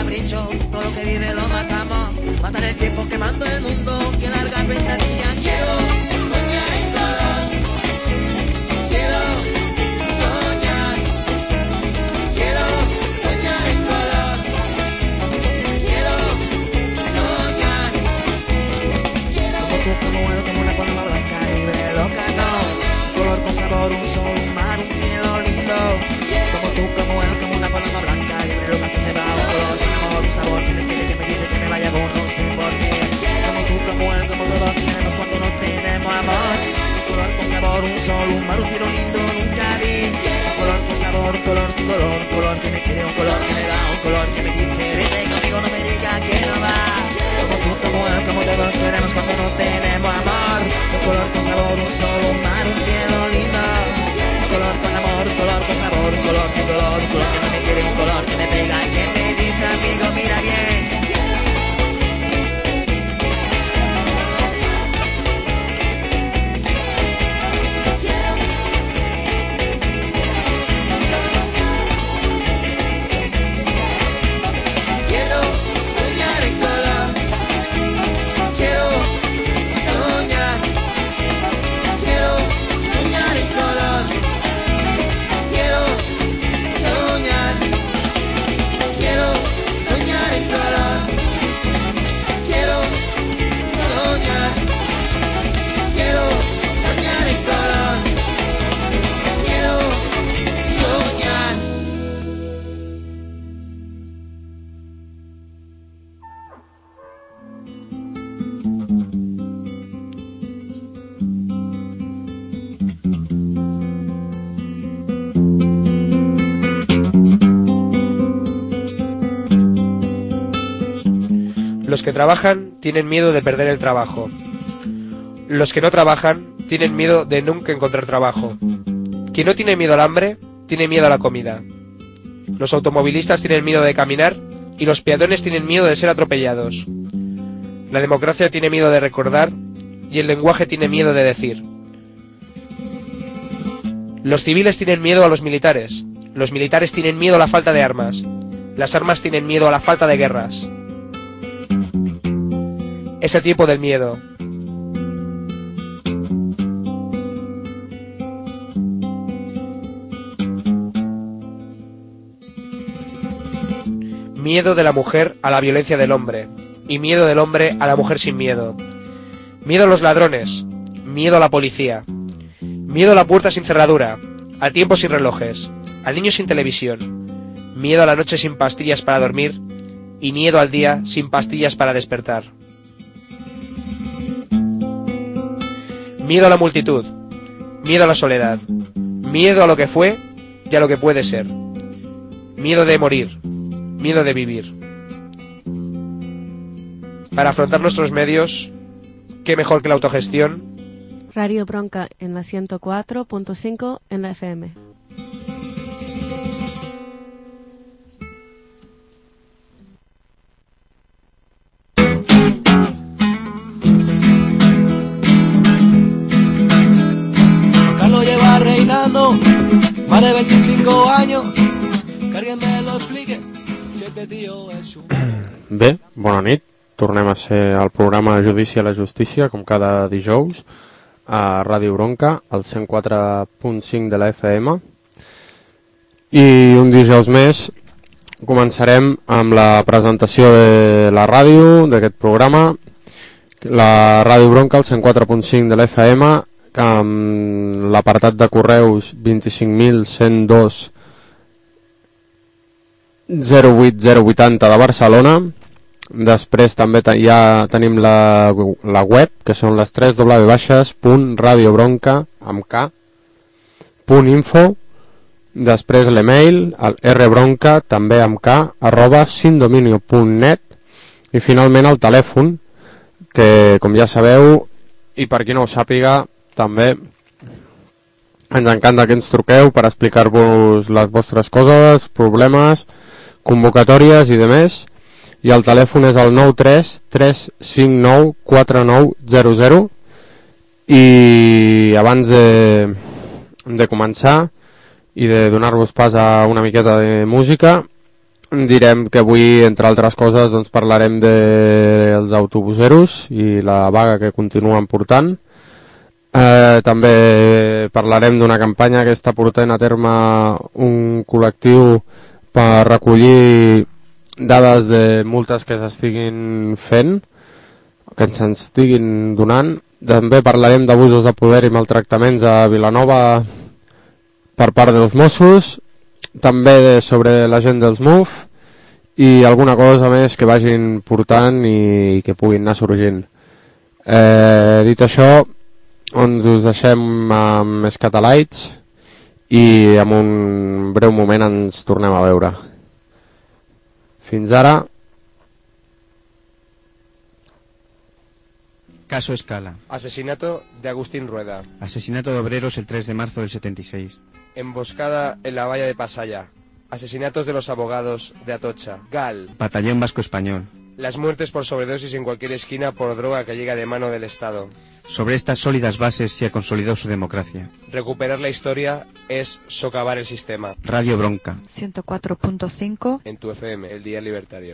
capricho, todo lo que vive lo matamos. Matar el tiempo quemando el mundo, que larga pesadilla. Quiero soñar en color. Quiero soñar. Quiero soñar en color. Quiero soñar. Como tú, como él, como una paloma blanca, libre, loca, no. Un color con sabor, un sol, un mar, un cielo lindo. Como tú, como él, como una paloma blanca, libre, loca, que se va. Un color con amor, un sabor, que me quiere, que me dice que me vaya con no sé por qué. Como tú, como él, como todos queremos cuando no tenemos amor. Un color con sabor, un sol, un mar, un cielo lindo, nunca vi. Un color con sabor, un color sin dolor, un color que me quiere, un color que me da, un color que me dice, vete conmigo, no me digas que no va. Como tú, como él, como todos queremos cuando no tenemos amor. Un color con sabor, un sol, un mar, un cielo lindo. Un color con amor, un color con sabor, un color sin dolor, un color que no me quiere, un color que me pega y que me dice, amigo, mira bien. Los que trabajan tienen miedo de perder el trabajo. Los que no trabajan tienen miedo de nunca encontrar trabajo. Quien no tiene miedo al hambre, tiene miedo a la comida. Los automovilistas tienen miedo de caminar y los peatones tienen miedo de ser atropellados. La democracia tiene miedo de recordar y el lenguaje tiene miedo de decir. Los civiles tienen miedo a los militares tienen miedo a la falta de armas, las armas tienen miedo a la falta de guerras. Es el tiempo del miedo. Miedo de la mujer a la violencia del hombre, y miedo del hombre a la mujer sin miedo. Miedo a los ladrones, miedo a la policía, miedo a la puerta sin cerradura, al tiempo sin relojes, al niño sin televisión, miedo a la noche sin pastillas para dormir, y miedo al día sin pastillas para despertar. Miedo a la multitud, miedo a la soledad, miedo a lo que fue y a lo que puede ser. Miedo de morir, miedo de vivir. Para afrontar nuestros medios, ¿qué mejor que la autogestión? Radio Bronca en la 104.5 en la FM. Reinando más de 25 años, que alguien me lo explique si este tío es un... Bé, bona nit, tornem a ser al programa Judici a la Justícia, com cada dijous, a Ràdio Bronca, al 104.5 de la FM, i un dijous més començarem amb la presentació de la ràdio, d'aquest programa, la Ràdio Bronca, al 104.5 de la FM, amb l'apartat de correus 25.102 08080 de Barcelona. Després també ja tenim la web, que són les 3 www.radiobronca.info. Després l'email, el rbronca, també amb k, @sindominio.net. I finalment el telèfon, que com ja sabeu, i per qui no ho sàpiga, també ens encanta que ens truqueu per explicar-vos les vostres coses, problemes, convocatòries i demés. I el telèfon és el 93 359 4900. I abans de començar i de donar-vos pas a una miqueta de música, direm que avui, entre altres coses, doncs parlarem dels autobuseros i la vaga que continuen portant. També parlarem d'una campanya que està portant a terme un col·lectiu per recollir dades de multes que s'estiguin fent, que ens estiguin donant. També parlarem d'abusos de poder i maltractaments a Vilanova per part dels Mossos, també sobre la gent dels MUF i alguna cosa més que vagin portant i que puguin anar sorgint. Dit això, doncs us deixem amb Scatalites i en un breu moment ens tornem a veure. Fins ara. Caso Escala. Asesinato de Agustín Rueda. Asesinato de obreros el 3 de marzo del 76. Emboscada en la valla de Pasaya. Asesinatos de los abogados de Atocha. GAL. Batallón Vasco Español. Las muertes por sobredosis en cualquier esquina por droga que llega de mano del Estado. Sobre estas sólidas bases se ha consolidado su democracia. Recuperar la historia es socavar el sistema. Radio Bronca. 104.5 En tu FM, el Día Libertario.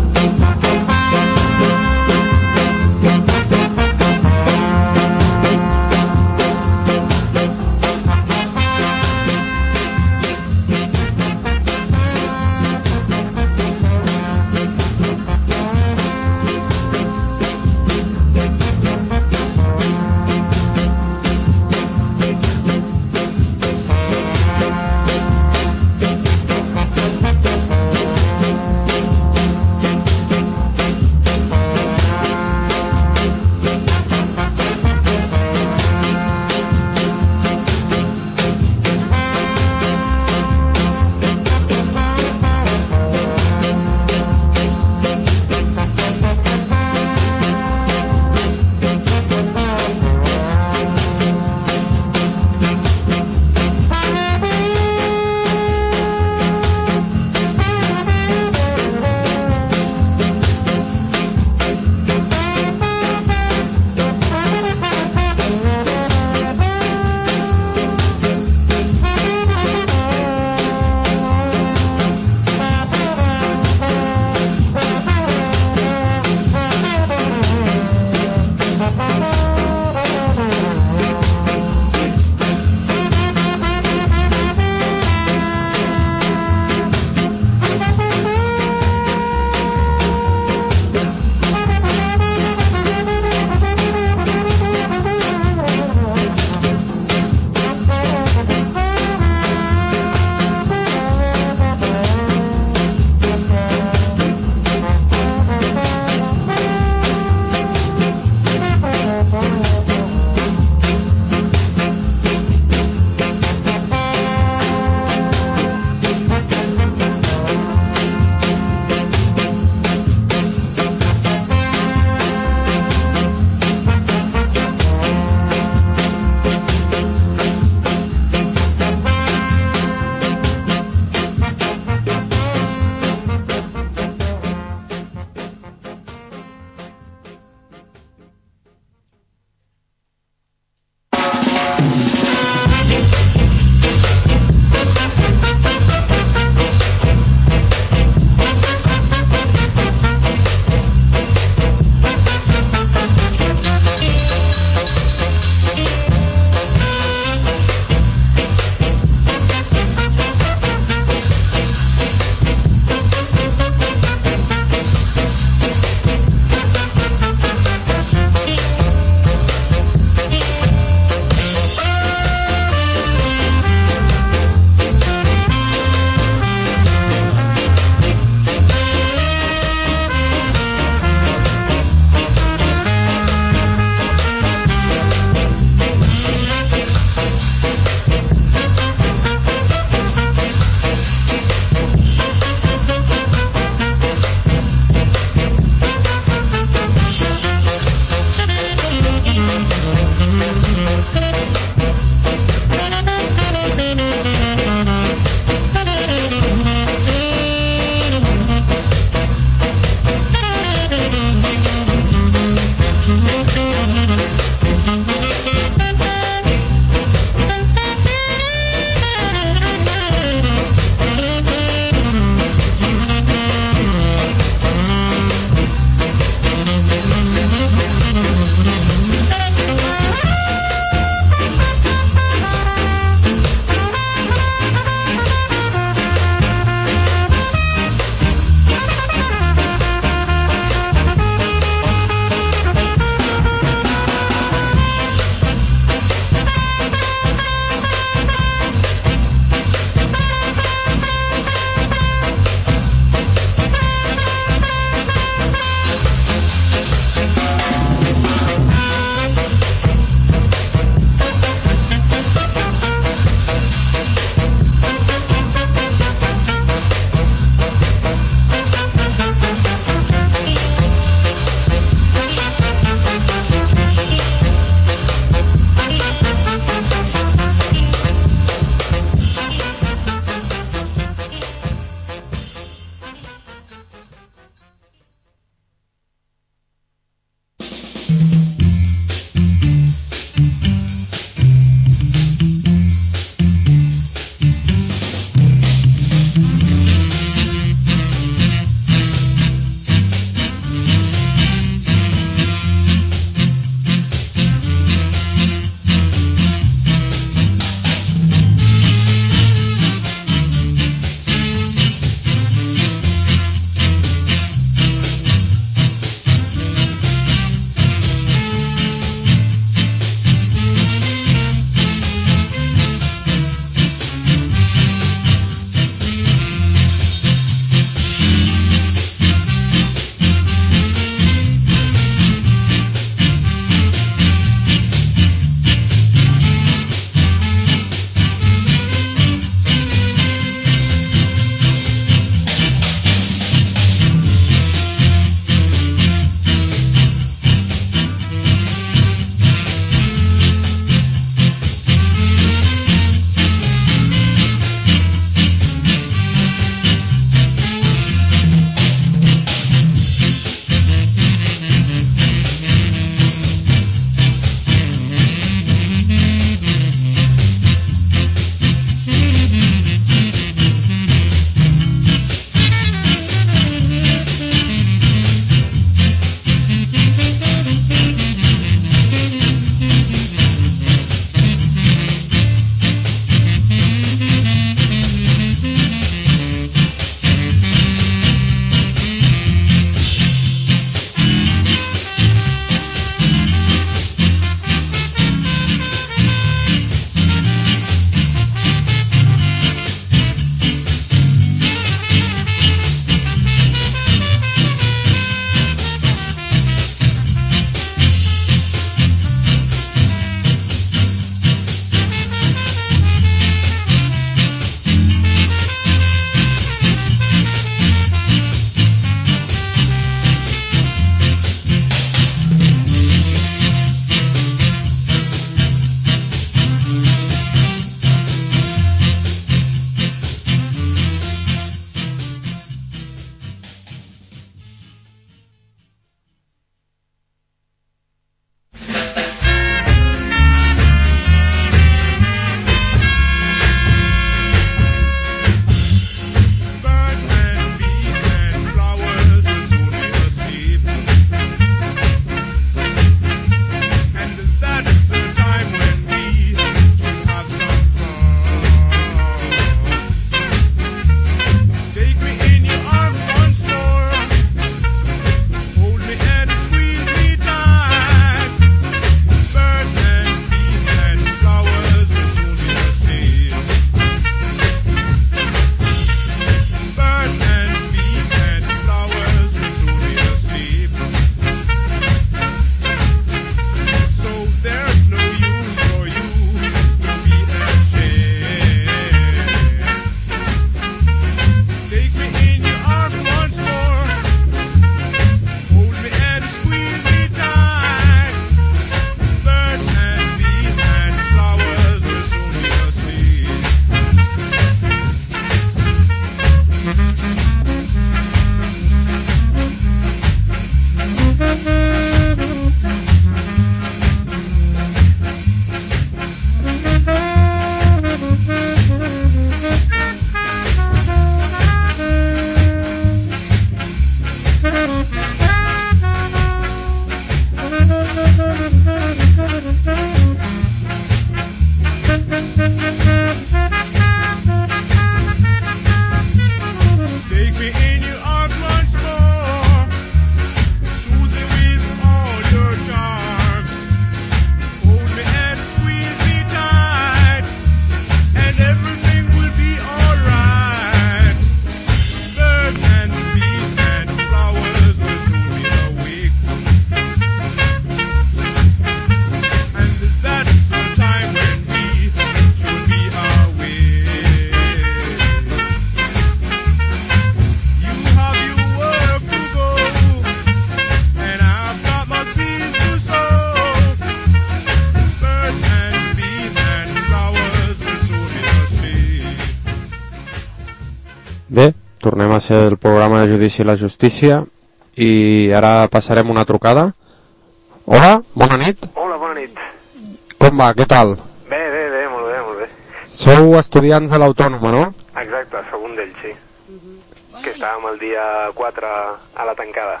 Bé, tornem a ser el programa de Judici i la Justícia i ara passarem una trucada. Hola, bona nit. Hola, bona nit. Com va, què tal? Bé, molt bé, molt bé. Sou estudiants de l'Autònoma, no? Exacte, segon d'ells, sí. Que estàvem el dia 4 a la tancada.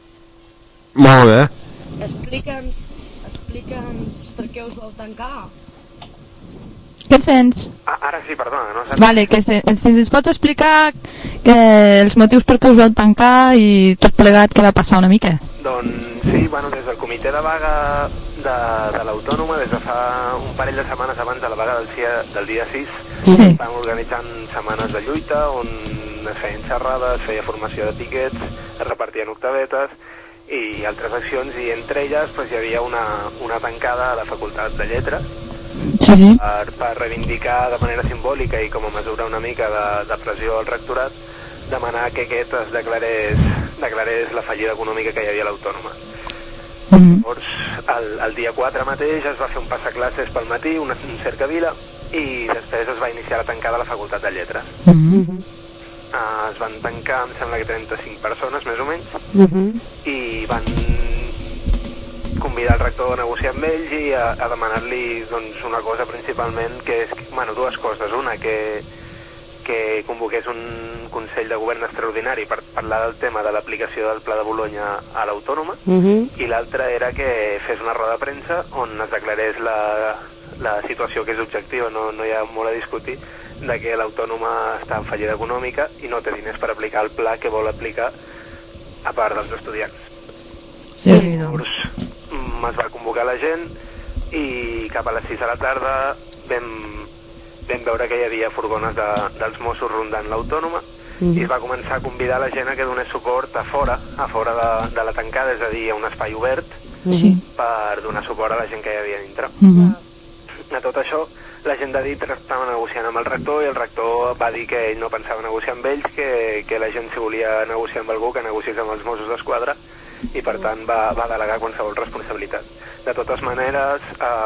Molt bé. Explica'ns per què us vau tancar. Què et sents? Ara sí, perdona, no? Vale, que si ens pots explicar els motius per què us vau tancar i tot plegat què va passar una mica? Doncs sí, bueno, des del comitè de vaga de l'Autònoma, des de fa un parell de setmanes abans de la vaga del dia 6, sí. Vam organitzant setmanes de lluita on es feien xerrades, es feia formació de tiquets, es repartien octavetes i altres accions, i entre elles pues, hi havia una tancada a la Facultat de Lletres, sí. per reivindicar de manera simbòlica i com a mesura una mica de pressió al rectorat, demanar que aquest es declarés la fallida econòmica que hi havia a l'Autònoma. Llavors, el dia 4 mateix es va fer un passaclasses pel matí, una cercavila, i després es va iniciar la tancada a la Facultat de Lletres. Es van tancar, em sembla que 35 persones, més o menys, i van convidar el rector a negociar amb ells i a demanar-li doncs, una cosa principalment, que és, bueno, dues coses. Una, que convoqués un Consell de Govern extraordinari per parlar del tema de l'aplicació del Pla de Bolonya a l'Autònoma, i l'altra era que fes una roda de premsa on es declarés la situació, que és objectiva, no hi ha molt a discutir, de que l'Autònoma està en fallida econòmica i no té diners per aplicar el pla que vol aplicar a part dels estudiants. Sí, llavors es va convocar la gent i cap a les 6 de la tarda vam veure que hi havia furgones dels Mossos rondant l'Autònoma i es va començar a convidar la gent a que donés suport a fora de la tancada, és a dir, a un espai obert, per donar suport a la gent que hi havia dintre. A tot això, la gent de dintre estava negociant amb el rector i el rector va dir que ell no pensava negociar amb ells, que la gent, si volia negociar amb algú, que negociés amb els Mossos d'Esquadra, i per tant va delegar qualsevol responsabilitat. De totes maneres,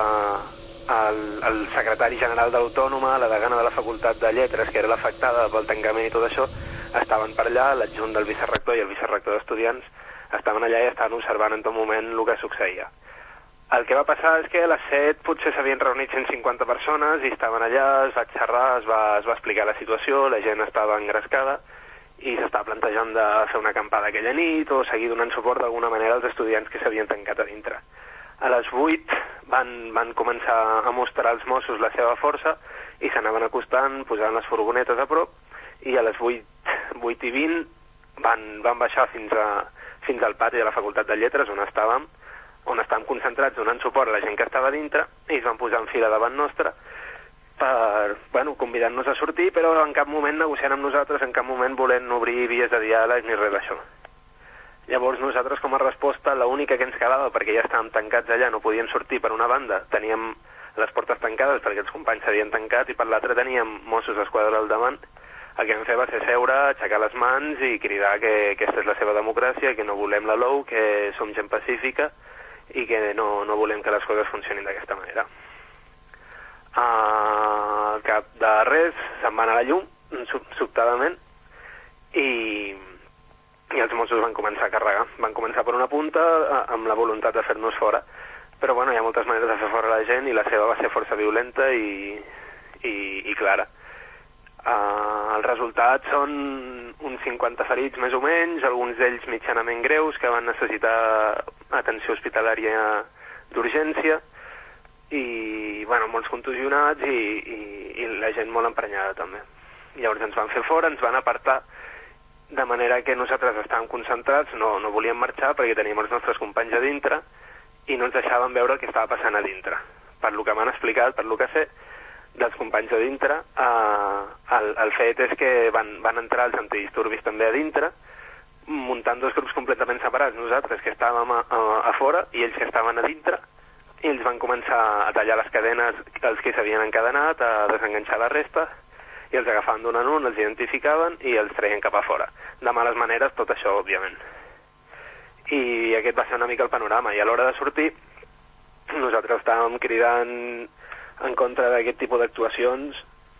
el secretari general d'Autònoma, la degana de la Facultat de Lletres, que era l'afectada pel tancament i tot això, estaven per allà, l'adjunt del vicerrector i el vicerrector d'estudiants estaven allà i estaven observant en tot moment el que succeïa. El que va passar és que a les 7 potser s'havien reunit 150 persones i estaven allà, es va xerrar, es va explicar la situació, la gent estava engrescada i s'estava plantejant de fer una acampada aquella nit o seguir donant suport d'alguna manera als estudiants que s'havien tancat a dintre. A les 8 van començar a mostrar als Mossos la seva força i s'anaven acostant, posant les furgonetes a prop, i a les 8 i 20 van baixar fins al pati de la Facultat de Lletres on estàvem concentrats donant suport a la gent que estava dintre, i es van posar en fila davant nostra convidant-nos a sortir, però en cap moment negociant amb nosaltres, en cap moment volent obrir vies de diàleg ni res d'això. Llavors nosaltres, com a resposta, l'única que ens quedava, perquè ja estàvem tancats allà, no podíem sortir per una banda, teníem les portes tancades perquè els companys s'havien tancat, i per l'altra teníem Mossos d'Esquadra al davant. El que vam fer va ser seure, aixecar les mans i cridar que aquesta és la seva democràcia, que no volem la LOU, que som gent pacífica i que no volem que les coses funcionin d'aquesta manera. Al cap de res se'n va anar la llum, sobtadament, i els Mossos van començar a carregar. Van començar per una punta amb la voluntat de fer-nos fora, però bueno, hi ha moltes maneres de fer fora la gent i la seva va ser força violenta i clara. Els resultats són uns 50 ferits més o menys, alguns d'ells mitjanament greus que van necessitar atenció hospitalària d'urgència i bueno, molts contusionats i la gent molt emprenyada també. Llavors ens van fer fora, ens van apartar, de manera que nosaltres estàvem concentrats, no volíem marxar perquè teníem els nostres companys a dintre i no ens deixaven veure el que estava passant a dintre. Per lo que m'han explicat, per lo que sé, dels companys a dintre, el fet és que van entrar els antidisturbis també a dintre, muntant dos grups completament separats, nosaltres que estàvem a fora i ells que estaven a dintre, i ells van començar a tallar les cadenes els que s'havien encadenat, a desenganxar la resta, i els agafaven d'un en un, els identificaven i els treien cap a fora. De males maneres, tot això, òbviament. I aquest va ser una mica el panorama, i a l'hora de sortir, nosaltres estàvem cridant en contra d'aquest tipus d'actuacions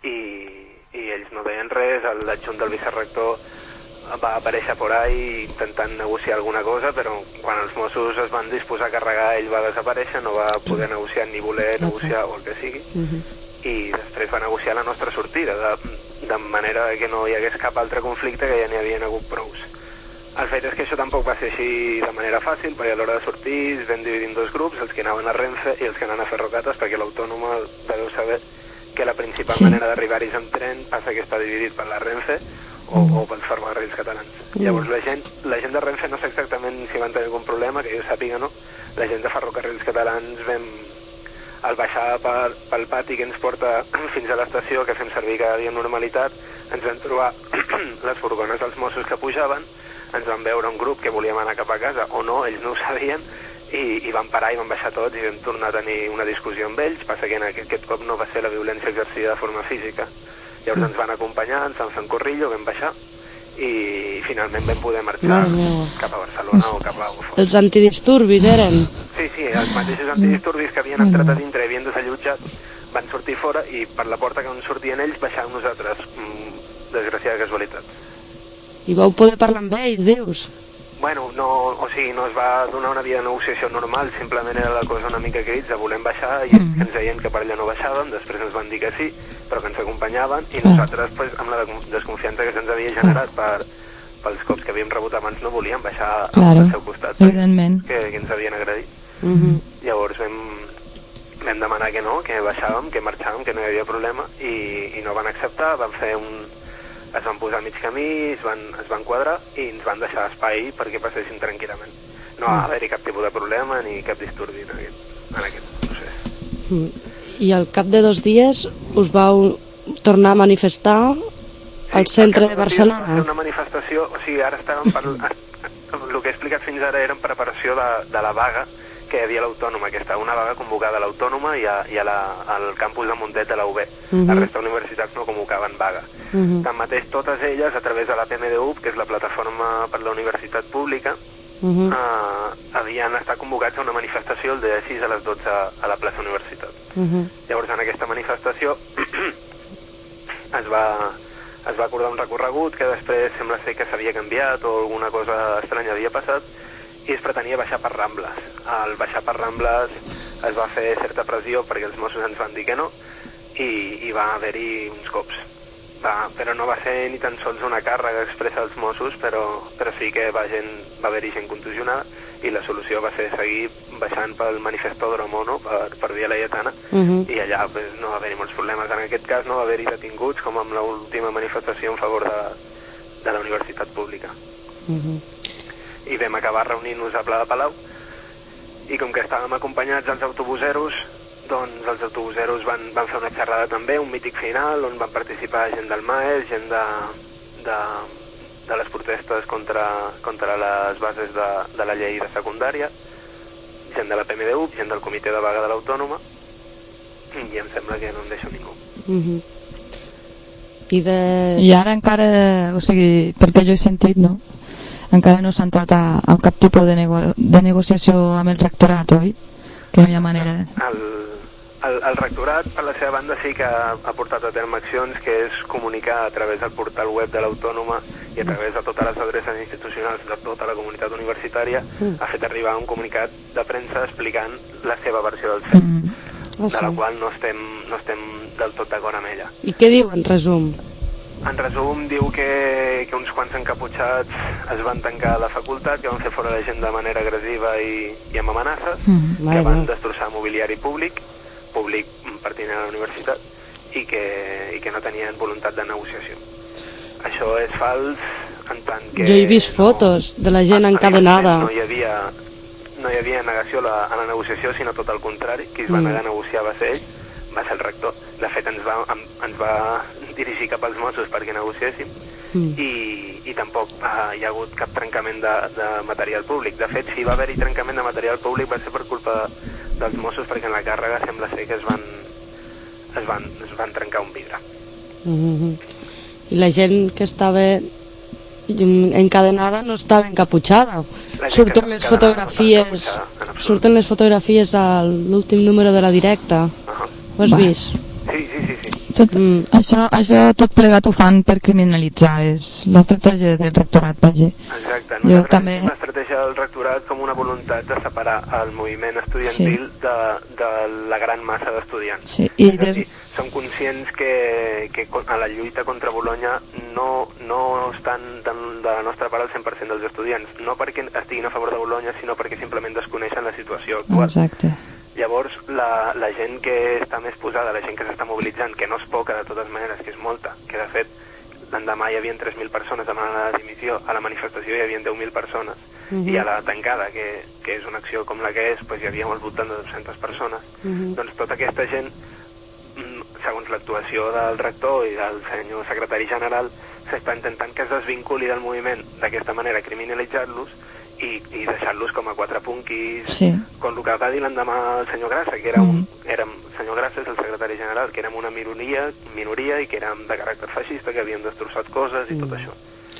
i ells no deien res. L'adjunt del vicerrector va aparèixer por ahí intentant negociar alguna cosa, però quan els Mossos es van disposar a carregar ell va desaparèixer, no va poder negociar ni voler negociar o el que sigui, i després va negociar la nostra sortida de manera que no hi hagués cap altre conflicte, que ja n'hi havien hagut prous. El fet és que això tampoc va ser així de manera fàcil, perquè a l'hora de sortir es vam dividir en dos grups, els que anaven a Renfe i els que anaven a Ferrocates, perquè l'Autònoma deveu saber que la principal manera d'arribar-hi en tren passa que està dividit per la Renfe o pels ferrocarrils catalans. Llavors la gent de Renfe no sé exactament si van tenir algun problema, que jo sàpiga no. La gent de ferrocarrils catalans al baixar pel pati que ens porta fins a l'estació, que fem servir cada dia amb normalitat, ens vam trobar les furgones dels Mossos que pujaven, ens van veure un grup que volíem anar cap a casa, o no, ells no ho sabien, i van parar i van baixar tots i vam tornar a tenir una discussió amb ells. Passa que aquest cop no va ser la violència exercida de forma física. Llavors ens van acompanyar, ens van fer un corrillo, vam baixar i finalment vam poder marxar cap a Barcelona o cap a fora. Els antidisturbis eren? Sí, els mateixos antidisturbis que havien entrat a dintre i havien desallotjat van sortir fora i per la porta que on sortien ells baixàvem nosaltres, desgraciada casualitat. I vau poder parlar amb ells, dius? Bueno, no es va donar una via de negociació normal, simplement era la cosa una mica crits de volem baixar i ells que ens deien que per allà no baixàvem, després ens van dir que sí, però que ens acompanyaven i nosaltres, pues, amb la desconfiança que se'ns havia generat pels cops que havíem rebut abans, no volíem baixar al seu costat, que ens havien agredit. Llavors vam demanar que no, que baixàvem, que marxàvem, que no hi havia problema i no van acceptar, es van posar a mig camí, es van quadrar i ens van deixar espai perquè passessin tranquil·lament. No va haver-hi cap tipus de problema ni cap disturbi en aquest procés. I al cap de 2 dies us vau tornar a manifestar al centre de Barcelona? Va ser una manifestació, o sigui, ara estàvem el que he explicat fins ara era en preparació de la vaga que hi havia a l'Autònoma, que estava una vaga convocada a l'Autònoma i al campus de Mundet de la UB. La resta d'universitats no convocaven vaga. Tanmateix, totes elles, a través de la PMDU, que és la plataforma per la universitat pública, havien estat convocats a una manifestació el dia 6 a les 12 a la plaça Universitat. Llavors, en aquesta manifestació es va acordar un recorregut que després sembla ser que s'havia canviat o alguna cosa estranya havia passat i es pretenia baixar per Rambles. Al baixar per Rambles es va fer certa pressió perquè els Mossos ens van dir que no i va haver-hi uns cops. Però no va ser ni tan sols una càrrega expressa dels Mossos, però sí que va haver-hi gent contusionada i la solució va ser seguir baixant pel manifestòdromo, no? per Via Laietana, i allà pues, no va haver-hi molts problemes. En aquest cas no va haver-hi detinguts com amb l'última manifestació en favor de la universitat pública. I vam acabar reunint-nos a Pla de Palau i com que estàvem acompanyats dels autobuseros, doncs els autobuseros van fer una xerrada també, un mític final on van participar gent del MAES, gent de les protestes contra les bases de la llei de secundària, gent de la PMDU, gent del comitè de vaga de l'Autònoma, i em sembla que no em deixo ningú. I ara encara, o sigui, perquè jo he sentit, no? Encara no s'ha entrat a cap tipus de negociació amb el rectorat, oi? Que no hi ha manera de... El rectorat, per la seva banda, sí que ha portat a terme accions, que és comunicar a través del portal web de l'Autònoma i a través de totes les adreces institucionals de tota la comunitat universitària ha fet arribar un comunicat de premsa explicant la seva versió del fet, de la qual no estem del tot d'acord amb ella. I què diu en resum? En resum, diu que uns quants encaputxats es van tancar a la facultat, que van fer fora la gent de manera agressiva i amb amenaces, que van destrossar mobiliari públic pertinent a la universitat, i que no tenien voluntat de negociació. Això és fals en tant que... Jo he vist fotos de la gent encadenada. No hi havia negació a la negociació, sinó tot el contrari. Qui es va negar a negociar va ser ell, va ser el rector. De fet, ens va dirigir cap als Mossos perquè negociéssim i tampoc hi ha hagut cap trencament de material públic. De fet, si va haver-hi trencament de material públic va ser per culpa dels Mossos, perquè en la càrrega sembla ser que es van trencar un vidre. I la gent que estava encadenada no estava encaputxada. Surten les fotografies a l'últim número de la Directa. Ho has vist? Sí. Això tot plegat ho fan per criminalitzar, és l'estratègia del rectorat, vaja. Exacte, nosaltres l'estratègia del rectorat com una voluntat de separar el moviment estudiantil de la gran massa d'estudiants. És a dir, som conscients que a la lluita contra Bolonya no estan de la nostra part al 100% dels estudiants, no perquè estiguin a favor de Bolonya, sinó perquè simplement desconeixen la situació actual. Exacte. Llavors, la gent que està més posada, la gent que s'està mobilitzant, que no és poca de totes maneres, que és molta, que de fet l'endemà hi havia 3.000 persones demanant la dimissió, a la manifestació hi havia 10.000 persones, i a la tancada, que és una acció com la que és, doncs hi havia al voltant de 200 persones. Doncs tota aquesta gent, segons l'actuació del rector i del senyor secretari general, s'està intentant que es desvinculi del moviment d'aquesta manera, criminalitzar-los, i deixar-los com a quatre punquis, com el que va dir l'endemà el senyor Grassa, que senyor Grassa és el secretari general, que érem una minoria i que érem de caràcter feixista, que havíem destrossat coses i tot això.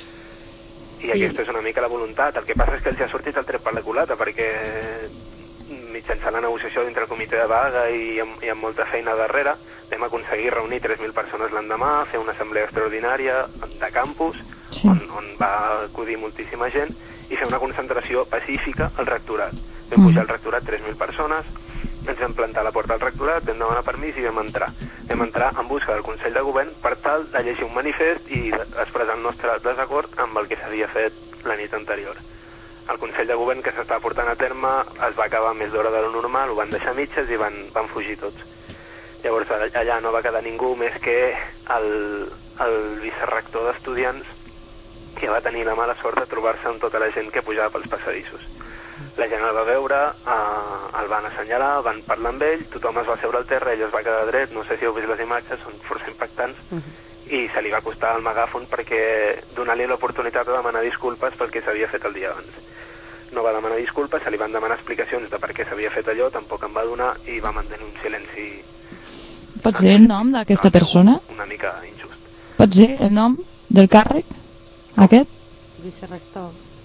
I aquesta és una mica la voluntat. El que passa és que els ha sortit el tret per la culata, perquè mitjançant la negociació dintre el comitè de vaga i amb molta feina darrere vam aconseguir reunir 3.000 persones l'endemà, fer una assemblea extraordinària de campus, on va acudir moltíssima gent, i fer una concentració pacífica al rectorat. Vam pujar al rectorat 3.000 persones, ens vam plantar a la porta del rectorat, vam demanar permís i vam entrar. Vam entrar en busca del Consell de Govern per tal de llegir un manifest i expressar el nostre desacord amb el que s'havia fet la nit anterior. El Consell de Govern que s'estava portant a terme es va acabar més d'hora de lo normal, ho van deixar mitges i van fugir tots. Llavors allà no va quedar ningú més que el vicerrector d'estudiants, que va tenir la mala sort de trobar-se amb tota la gent que pujava pels passadissos. La gent el va veure, el van assenyalar, van parlar amb ell, tothom es va seure al terra, ell es va quedar dret, no sé si heu vist les imatges, són força impactants, i se li va costar el megàfon perquè donar-li l'oportunitat de demanar disculpes pel que s'havia fet el dia abans. No va demanar disculpes, se li van demanar explicacions de per què s'havia fet allò, tampoc en va donar i va mantenir un silenci... Pots dir el nom d'aquesta persona? Una mica injust. Pots dir el nom del càrrec? Aquest? Vicerrector.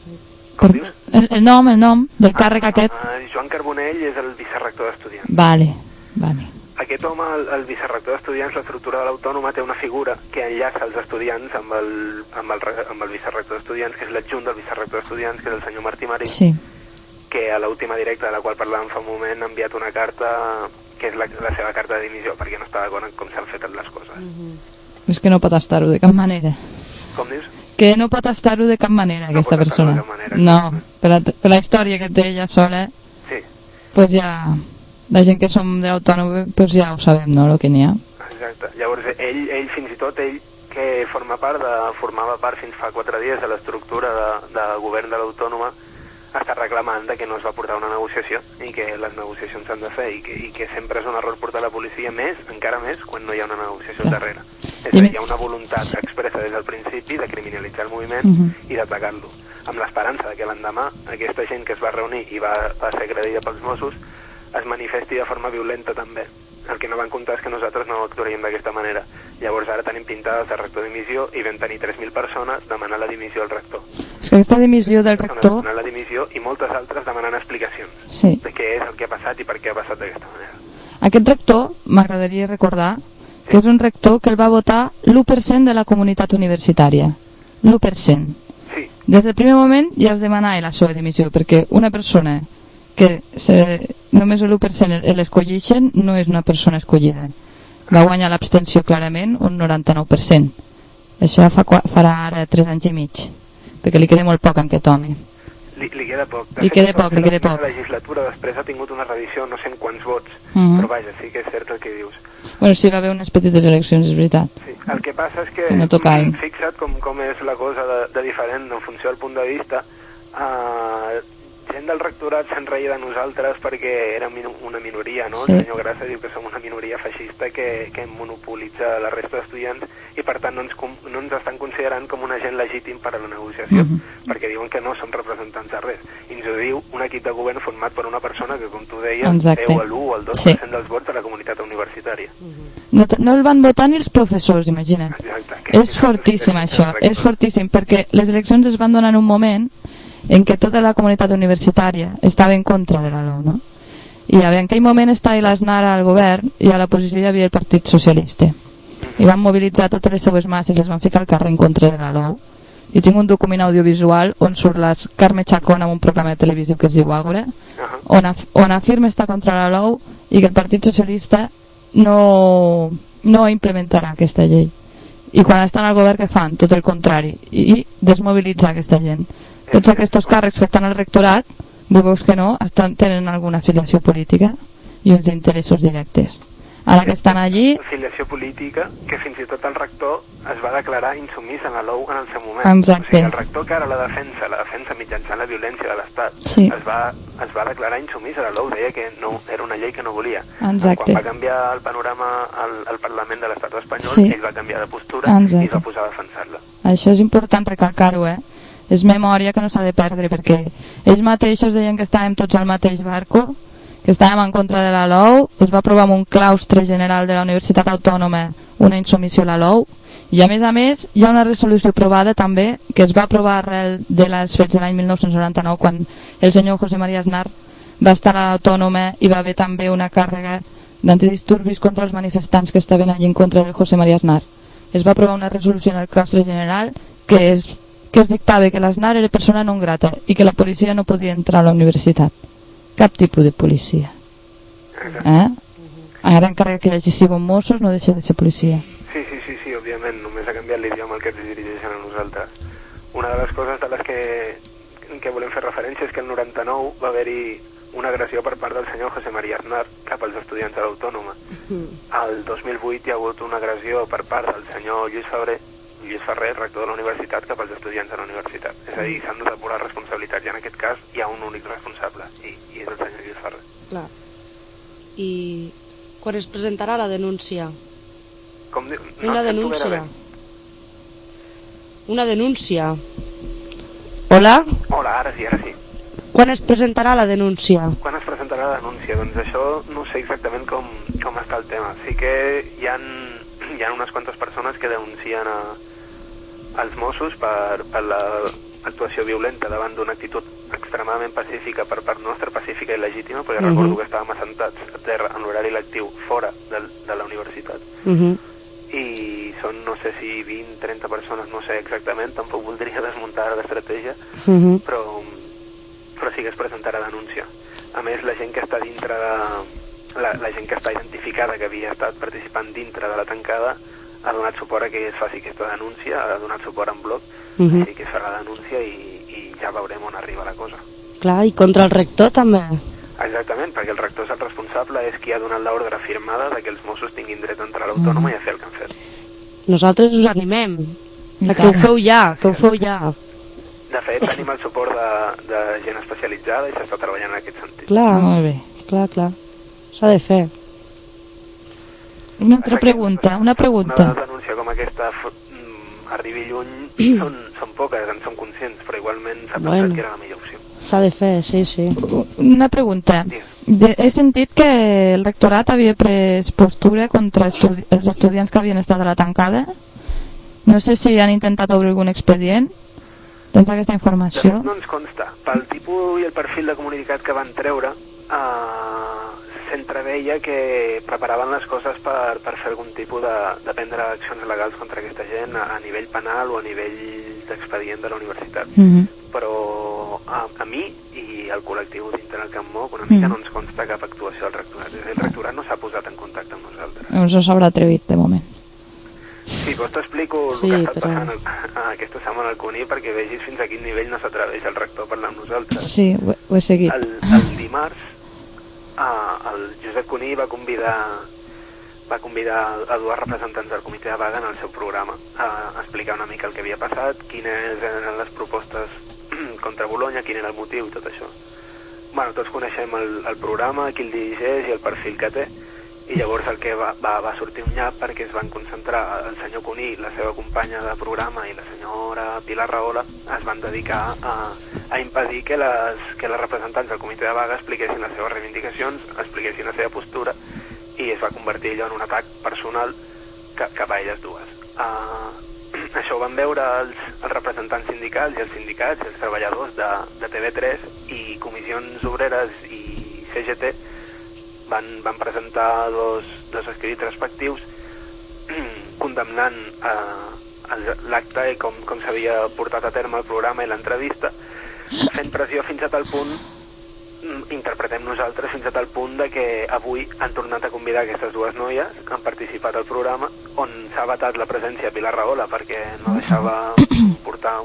El nom del càrrec aquest? Joan Carbonell és el vicerrector d'estudiants. Vale. Aquest home, el vicerrector d'estudiants, l'estructura de l'Autònoma té una figura que enllaça els estudiants amb el vicerrector d'estudiants, que és l'adjunt del vicerrector d'estudiants, que és el senyor Martí Marín, que a l'última directa de la qual parlàvem fa un moment ha enviat una carta que és la seva carta de dimissió, perquè no està d'acord en com s'han fet les coses. És que no pot estar-ho de cap manera. Com dius? Que no pot estar-ho de cap manera, aquesta persona. No, per la història que té ella sola, pues ja, la gent que som de l'Autònoma, pues ja ho sabem, no?, el que n'hi ha. Exacte. Llavors, ell fins i tot, ell que formava part fins fa 4 dies de l'estructura de govern de l'Autònoma, està reclamant que no es va portar una negociació i que les negociacions s'han de fer i que sempre és un error portar la policia encara més, quan no hi ha una negociació al darrere. És a dir, hi ha una voluntat expressa des del principi de criminalitzar el moviment i d'atacar-lo, amb l'esperança que l'endemà aquesta gent que es va reunir i va ser agredida pels Mossos es manifesti de forma violenta també. El que no van comptar és que nosaltres no actuaríem d'aquesta manera. Llavors ara tenim pintades de rector dimissió i vam tenir 3.000 persones demanant la dimissió del rector. És que aquesta dimissió del rector... Demanant la dimissió i moltes altres demanant explicacions de què és el que ha passat i per què ha passat d'aquesta manera. Aquest rector, m'agradaria recordar, que és un rector que el va votar l'1% de la comunitat universitària. l'1%. Sí. Des del primer moment ja has de demanar la seva dimissió, perquè una persona que només l'1% l'escollixen no és una persona escollida. Va guanyar l'abstenció clarament un 99%. Això farà ara 3 anys i mig, perquè li queda molt poc en aquest home. Li queda poc. Li queda poc. La legislatura després ha tingut una revisió, no sé en quants vots, però vaja, sí que és cert el que dius. Bueno, sí, va haver unes petites eleccions, és veritat. Sí. El que passa és que no fixa't com és la cosa de diferent en funció del punt de vista. Gent del rectorat se'n reia de nosaltres perquè érem una minoria, no? Sí. El senyor Grassa diu que som una minoria feixista que monopolitza la resta d'estudiants i per tant no ens estan considerant com un agent legítim per a la negociació, perquè diuen que no som representants de res. I ens ho diu un equip de govern format per una persona que, com tu deies, treu l'1 o el 2% dels vots de la comunitat universitària. No el van votar ni els professors, imagina't. És fortíssim això, és fortíssim, perquè les eleccions es van donar en un moment en què tota la comunitat universitària estava en contra de la LOU, no? I en aquell moment estava l'Aznar al govern i a l'oposició hi havia el Partit Socialista. I van mobilitzar totes les seues masses i es van ficar al carrer en contra de la LOU. I tinc un document audiovisual on surt la Carme Chacón amb un programa de televisió que es diu Àgora, on afirma estar contra la LOU i que el Partit Socialista no implementarà aquesta llei. I quan estan al govern, què fan? Tot el contrari, i desmobilitzar aquesta gent. Tots aquests càrrecs que estan al rectorat, vulgueu que no, tenen alguna afiliació política i uns interessos directes. Ara que estan allí... Afiliació política que fins i tot el rector es va declarar insumís en la LOU en el seu moment. Exacte. O sigui, el rector que ara la defensa mitjançant la violència de l'Estat, sí. es va declarar insumís a la LOU, deia que no, era una llei que no volia. Exacte. Quan va canviar el panorama al Parlament de l'Estat espanyol, sí. ell va canviar de postura. Exacte. I es va posar a defensar-la. Això és important recalcar-ho, És memòria que no s'ha de perdre, perquè ells mateixos deien que estàvem tots al mateix barco, que estàvem en contra de la LOU, es va aprovar amb un claustre general de la Universitat Autònoma una insumissió a la LOU, i a més hi ha una resolució aprovada també, que es va aprovar arrel de les fets de l'any 1999, quan el senyor José María Aznar va estar a l'Autònoma i va haver també una càrrega d'antidisturbis contra els manifestants que estaven allí en contra del José María Aznar. Es va aprovar una resolució en el claustre general que es dictava que l'Aznar era persona non grata i que la policia no podia entrar a la universitat. Cap tipus de policia. Ara encara que hi hagi sigut Mossos no deixa de ser policia. Sí, òbviament, només ha canviat l'idioma al que ens dirigeixen a nosaltres. Una de les coses de les que volem fer referència és que el 99 va haver-hi una agressió per part del senyor José María Aznar cap als estudiants de l'Autònoma. Al 2008 hi ha hagut una agressió per part del senyor Lluís Ferrer, rector de la universitat, cap als estudiants de la universitat. És a dir, s'han de depurar responsabilitats i en aquest cas hi ha un únic responsable i és el senyor Lluís Ferrer. Clar. I quan es presentarà la denúncia? Una denúncia. Hola? Hola, ara sí. Quan es presentarà la denúncia? Quan es presentarà la denúncia? Doncs això no sé exactament com està el tema. Sí que hi ha unes quantes persones que denuncien als Mossos per l'actuació violenta davant d'una actitud extremadament pacífica per part nostra, pacífica i legítima, perquè recordo que estàvem assentats a terra en l'horari lectiu fora de la universitat. I són, no sé si 20, 30 persones, no sé exactament, tampoc voldria desmuntar l'estratègia, però sí que es presentarà denúncia. A més, la gent que està dintre la gent que està identificada que havia estat participant dintre de la tancada ha donat suport a que es faci aquesta denúncia, ha donat suport en bloc, així que es farà la denúncia i ja veurem on arriba la cosa. Clar, i contra el rector també. Exactament, perquè el rector és el responsable, és qui ha donat l'ordre firmada de que els Mossos tinguin dret a entrar a l'Autònoma i a fer el que han fet. Nosaltres us animem, que ho feu ja, De fet, tenim el suport de gent especialitzada i s'està treballant en aquest sentit. Clar, molt bé, clar. S'ha de fer. Una altra pregunta. Una denúncia com aquesta arribi lluny són poques, en som conscients, però igualment s'ha pensat que era la millor opció. S'ha de fer, sí. Una pregunta. He sentit que el rectorat havia pres postura contra els estudiants que havien estat a la tancada. No sé si han intentat obrir algun expedient. Tens aquesta informació? No ens consta. Pel tipus i el perfil de comunicat que van treure, s'entreveia que preparaven les coses per fer algun tipus de prendre accions legals contra aquesta gent a nivell penal o a nivell d'expedient de la universitat. Però a mi i al col·lectiu dintre del Camp Moc una mica no ens consta cap actuació al rectorat. El rectorat no s'ha posat en contacte amb nosaltres. No s'haurà atrevit de moment. Sí, doncs t'explico el que ha estat passant aquesta setmana al CUNY perquè vegis fins a quin nivell no s'atreveix el rector a parlar amb nosaltres. Sí, ho he seguit. El dimarts el Josep Cuní va convidar a dues representants del comitè de vaga en el seu programa a explicar una mica el que havia passat, quines eren les propostes contra Bolonya, quin era el motiu i tot això. Bueno, tots coneixem el programa, qui el dirigeix i el perfil que té, i llavors el que va sortir un nyap perquè es van concentrar el senyor Cuní, la seva companya de programa i la senyora Pilar Rahola es van dedicar a impedir que les representants del comitè de vaga expliquessin les seves reivindicacions, expliquessin la seva postura, i es va convertir allò en un atac personal cap a elles dues. Això ho van veure els representants sindicals i els sindicats i els treballadors de TV3 i comissions obreres i CGT van presentar dos escrits respectius condemnant l'acte i com s'havia portat a terme el programa i l'entrevista, fent pressió fins a tal punt, interpretem nosaltres, fins a tal punt de que avui han tornat a convidar aquestes dues noies que han participat al programa, on s'ha vetat la presència de Pilar Rahola perquè no deixava portar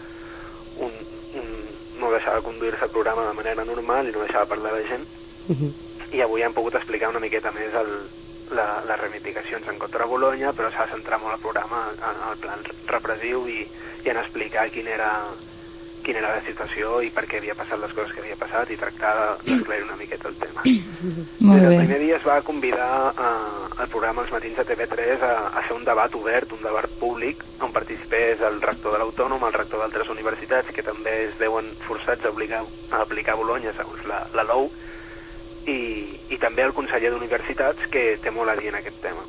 no deixava conduir-se el programa de manera normal i no deixava parlar la gent. I avui hem pogut explicar una miqueta més les reivindicacions en contra de Bolonya, però s'ha centrat molt el programa en el plan repressiu i en explicar quina era la situació i per què havia passat les coses que havia passat i tractar d'esclarir una miqueta el tema. Des del primer dia es va convidar al programa Els Matins de TV3 a fer un debat obert, un debat públic, on participés el rector de l'Autònoma, el rector d'altres universitats que també es veuen forçats a aplicar Bolonya segons la LOU, i també el conseller d'Universitats, que té molt a dir en aquest tema.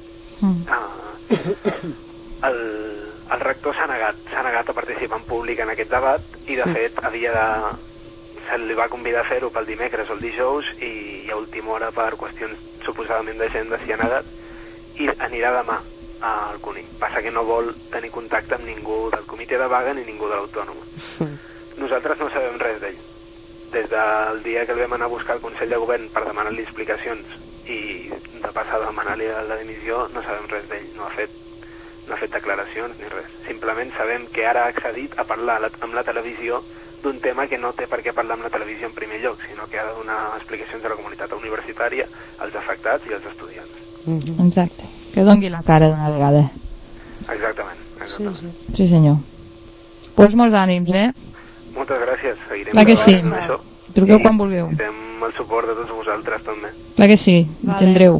El rector s'ha negat a participar en públic en aquest debat i, de fet, se li va convidar a fer-ho pel dimecres o el dijous i a última hora, per qüestions suposadament d'agenda, s'hi ha negat i anirà demà al CUNY. Passa que no vol tenir contacte amb ningú del comitè de vaga ni ningú de l'Autònoma. Nosaltres no sabem res d'ell. Des del dia que el vam anar a buscar al Consell de Govern per demanar-li explicacions i de passar a demanar-li la dimissió, no sabem res d'ell. No ha fet declaracions ni res. Simplement sabem que ara ha accedit a parlar amb la televisió d'un tema que no té per què parlar amb la televisió en primer lloc, sinó que ha de donar explicacions a la comunitat universitària, als afectats i als estudiants. Exacte. Que dongui la cara d'una vegada. Exactament. Sí, senyor. Pues molts ànims, Moltes gràcies. Seguirem clar que sí. amb això. Truqueu quan vulgueu. Necessitem el suport de tots vosaltres també. Clar que sí, ho tindreu.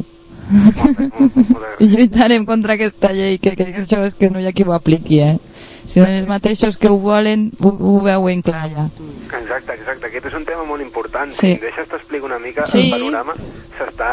I lluitarem contra aquesta llei, que això és que no hi ha qui ho apliqui, Si no els mateixos que ho volen ho veuen clar ja. Exacte. Aquest és un tema molt important. Sí. Si deixes t'explico una mica, el panorama s'està...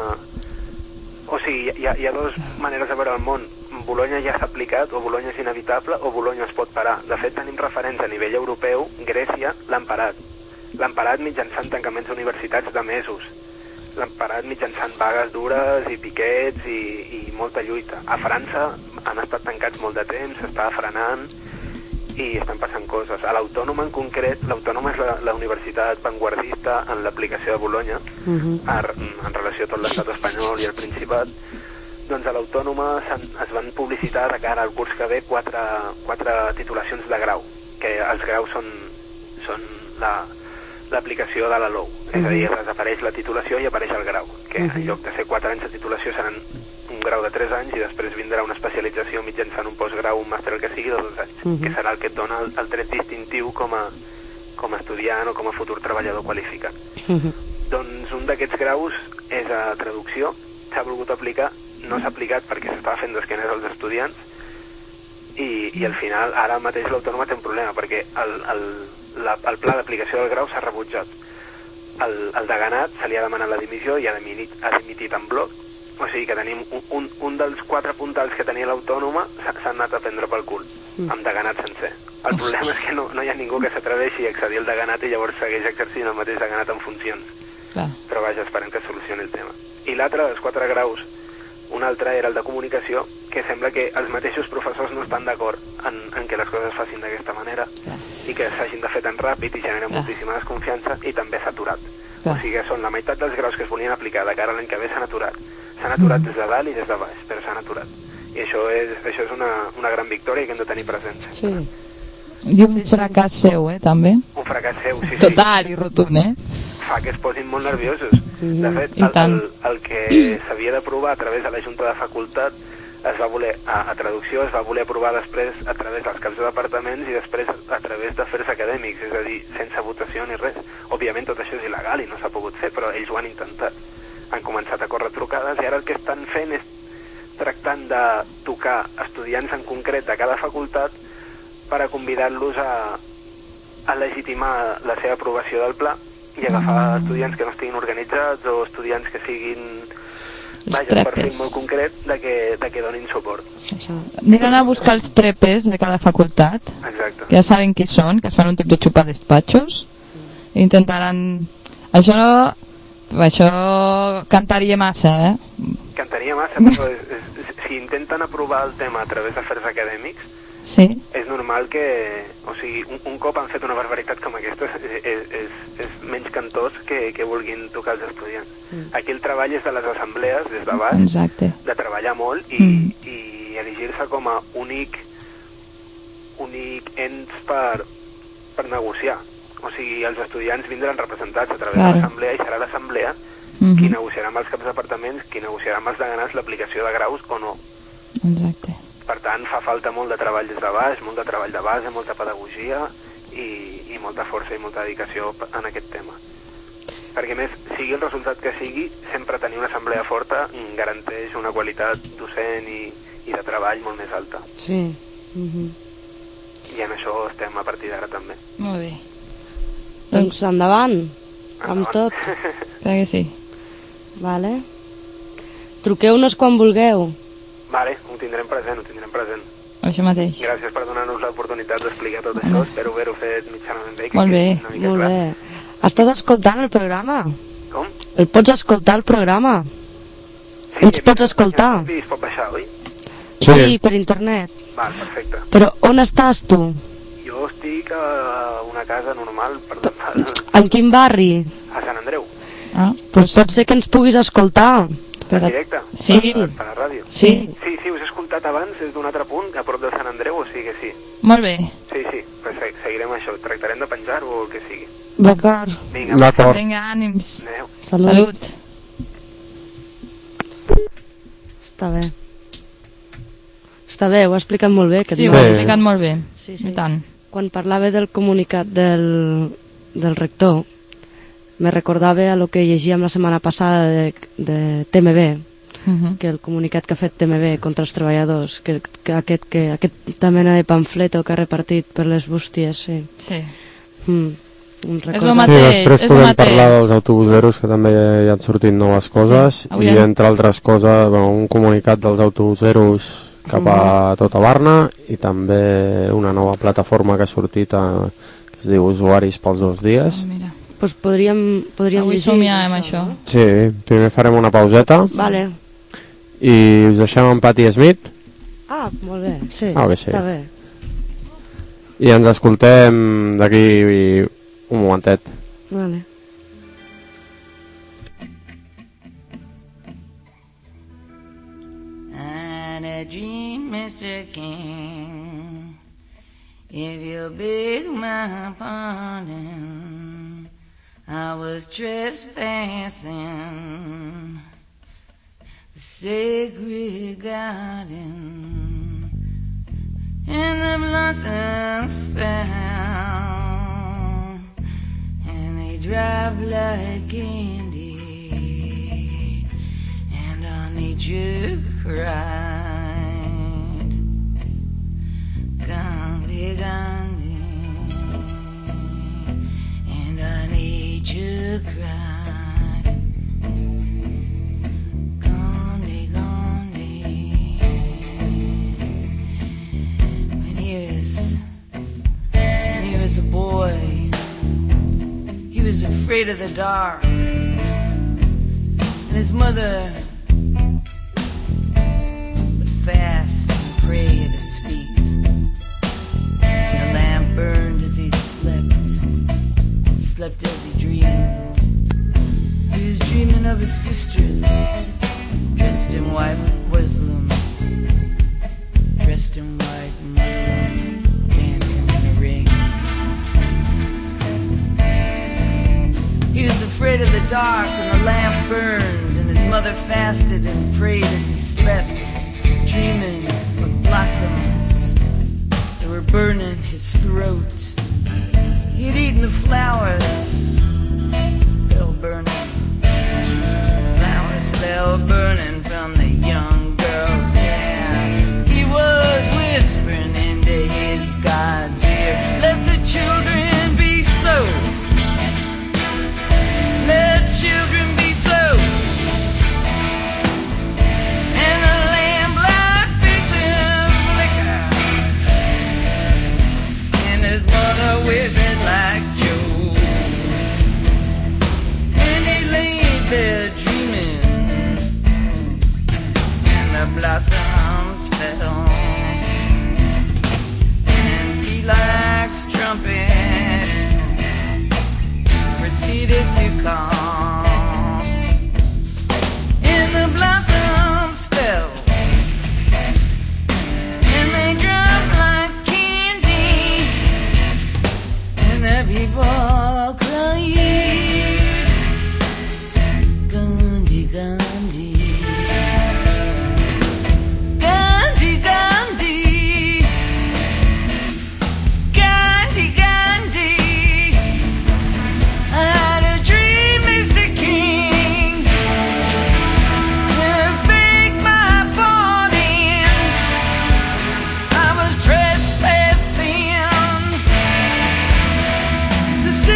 O sigui, hi ha dues maneres de veure el món. Bolonya ja s'ha aplicat, o Bolonya és inevitable, o Bolonya es pot parar. De fet, tenim referents a nivell europeu. Grècia l'han parat. L'han parat mitjançant tancaments d'universitats de mesos. L'han parat mitjançant vagues dures i piquets i molta lluita. A França han estat tancats molt de temps, s'està frenant i estan passant coses. A l'Autònoma en concret, l'Autònoma és la universitat vanguardista en l'aplicació de Bolonya en relació a tot l'estat espanyol i el Principat. Doncs a l'Autònoma es van publicitar de cara al curs que ve quatre titulacions de grau, que els graus són l'aplicació de la LOU. És a dir, desapareix la titulació i apareix el grau, que en lloc de ser 4 anys de titulació seran un grau de 3 anys i després vindrà una especialització mitjançant un postgrau, un màster, el que sigui, de 2 anys, que serà el que et dona el tret distintiu com a estudiant o com a futur treballador qualificat. Doncs un d'aquests graus és a traducció, s'ha volgut aplicar, no s'ha aplicat perquè s'estava fent d'esquenes als estudiants i al final ara mateix l'Autònoma té un problema perquè el pla d'aplicació del grau s'ha rebutjat. El deganat se li ha demanat la dimissió i ha dimitit en bloc, o sigui que tenim un dels 4 puntals que tenia l'Autònoma s'han anat a prendre pel cul, amb deganat sencer. El problema és que no hi ha ningú que s'atreveixi a accedir al deganat i llavors segueix exercint el mateix deganat en funcions. Clar. Però vaja, esperem que es solucioni el tema. I l'altre dels 4 graus, un altre era el de comunicació, que sembla que els mateixos professors no estan d'acord en que les coses es facin d'aquesta manera i que s'hagin de fer tan ràpid i genera moltíssima desconfiança, i també s'ha aturat. O sigui, són la meitat dels graus que es volien aplicar de cara a l'any que ve s'han aturat. S'han aturat des de dalt i des de baix, però s'han aturat. I això és una gran victòria que hem de tenir present. Sí. I un fracàs seu, també? Un fracàs seu, sí. Total i rotund, Fa que es posin molt nerviosos. De fet, el que s'havia d'aprovar a través de la Junta de Facultat es va voler, a traducció, es va voler aprovar després a través dels caps de departaments i després a través d'afers acadèmics, és a dir, sense votació ni res. Òbviament tot això és il·legal i no s'ha pogut fer, però ells ho han intentat. Han començat a córrer trucades i ara el que estan fent és tractant de tocar estudiants en concret de cada facultat per a convidar-los a legitimar la seva aprovació del pla i agafar estudiants que no estiguin organitzats o estudiants que siguin un perfil molt concret de que donin suport. Aniran a buscar els trepes de cada facultat. Exacte. Que ja saben qui són, que es fan un tipus de xupar despatxos, i intentaran... Això cantaria massa, Cantaria massa, però si intenten aprovar el tema a través d'afers acadèmics, sí. És normal que... O sigui, un cop han fet una barbaritat com aquesta, és menys cantós que vulguin tocar els estudiants. Aquí el treball és de les assemblees, des de baix, exacte, de treballar molt i elegir-se com a únic ens per negociar. O sigui, els estudiants vindran representats a través de l'assemblea i serà l'assemblea qui negociarà amb els caps departaments, qui negociarà amb els deganats l'aplicació de graus o no. Exacte. Per tant, fa falta molt de treball des de baix, molt de treball de base, molta pedagogia i molta força i molta dedicació en aquest tema. Perquè, més, sigui el resultat que sigui, sempre tenir una assemblea forta garanteix una qualitat docent i de treball molt més alta. Sí. I en això estem a partir d'ara també. Molt bé. Doncs endavant, amb tot. Clar que sí. Vale. Truqueu-nos quan vulgueu. Vale, ho tindrem present. Això mateix. Gràcies per donar-nos l'oportunitat d'explicar tot això. Espero haver-ho fet mitjanament bé. Molt bé. Molt bé. Estàs escoltant el programa? Com? El pots escoltar, el programa? Sí, ens pots escoltar? Es pot baixar, oi? Sí, per internet. Val, perfecte. Però on estàs tu? Jo estic a una casa normal. En quin barri? A Sant Andreu. Doncs pot ser que ens puguis escoltar. En directe? Sí. Per la ràdio? Sí. Sí, us he escoltat abans des d'un altre punt, a prop de Sant Andreu, o sigui que sí. Molt bé. Sí, pues seguirem això, tractarem de penjar-ho o el que sigui. D'acord. Vinga, ànims. Salut. Està bé. Ho ha explicat molt bé. Sí, ho ha explicat molt bé. Sí. I tant. Quan parlava del comunicat del rector, me recordava a lo que llegíem la setmana passada de TMB, que el comunicat que ha fet TMB contra els treballadors, que aquesta mena de pamfleto que ha repartit per les bústies, sí. Sí. És el mateix. Després podem parlar dels autobuseros, que també hi han sortit noves coses, i entre altres coses un comunicat dels autobuseros cap a tota Barna, i també una nova plataforma que ha sortit que es diu Usuaris pels 2 dies. Mira. Pues podríem avui somiem això. Sí, primer farem una pauseta. Vale. I us deixem amb Patti Smith. Molt bé, sí. Que sí. Està bé. I ens escoltem d'aquí un momentet. Vale. And a dream, Mr. King, if you'll beg my pardon, I was trespassing the sacred garden, and the blossoms fell, and they dropped like candy, and our nature cried, Gandhi, Gandhi, and our nature cried, Gandhi, Gandhi. When he was a boy, he was afraid of the dark. and his mother would fast and pray at his feet. And the lamp burned as he slept as he dreamed. He was dreaming of his sisters, dressed in white muslin, dressed in white muslin, dancing in a ring. He was afraid of the dark and the lamp burned, and his mother fasted and prayed as he slept, dreaming of blossoms that were burning his throat. He'd eaten the flowers, fell burning. Flowers fell burning from the young girl's hair. He was whispering into his God's ear, let the children be so. Let children be so. And the lamplight victim flicker, and his mother whistled like Joe. And he laid there dreaming, and the blossoms fell, and T-Lark's trumpet proceeded to call, and the blossoms fell, and they dropped like candy, and the people cried, Gandhi, Gandhi, Gandhi, Gandhi, Gandhi, Gandhi. I had a dream, Mr. King, and faked my body. I was trespassing. The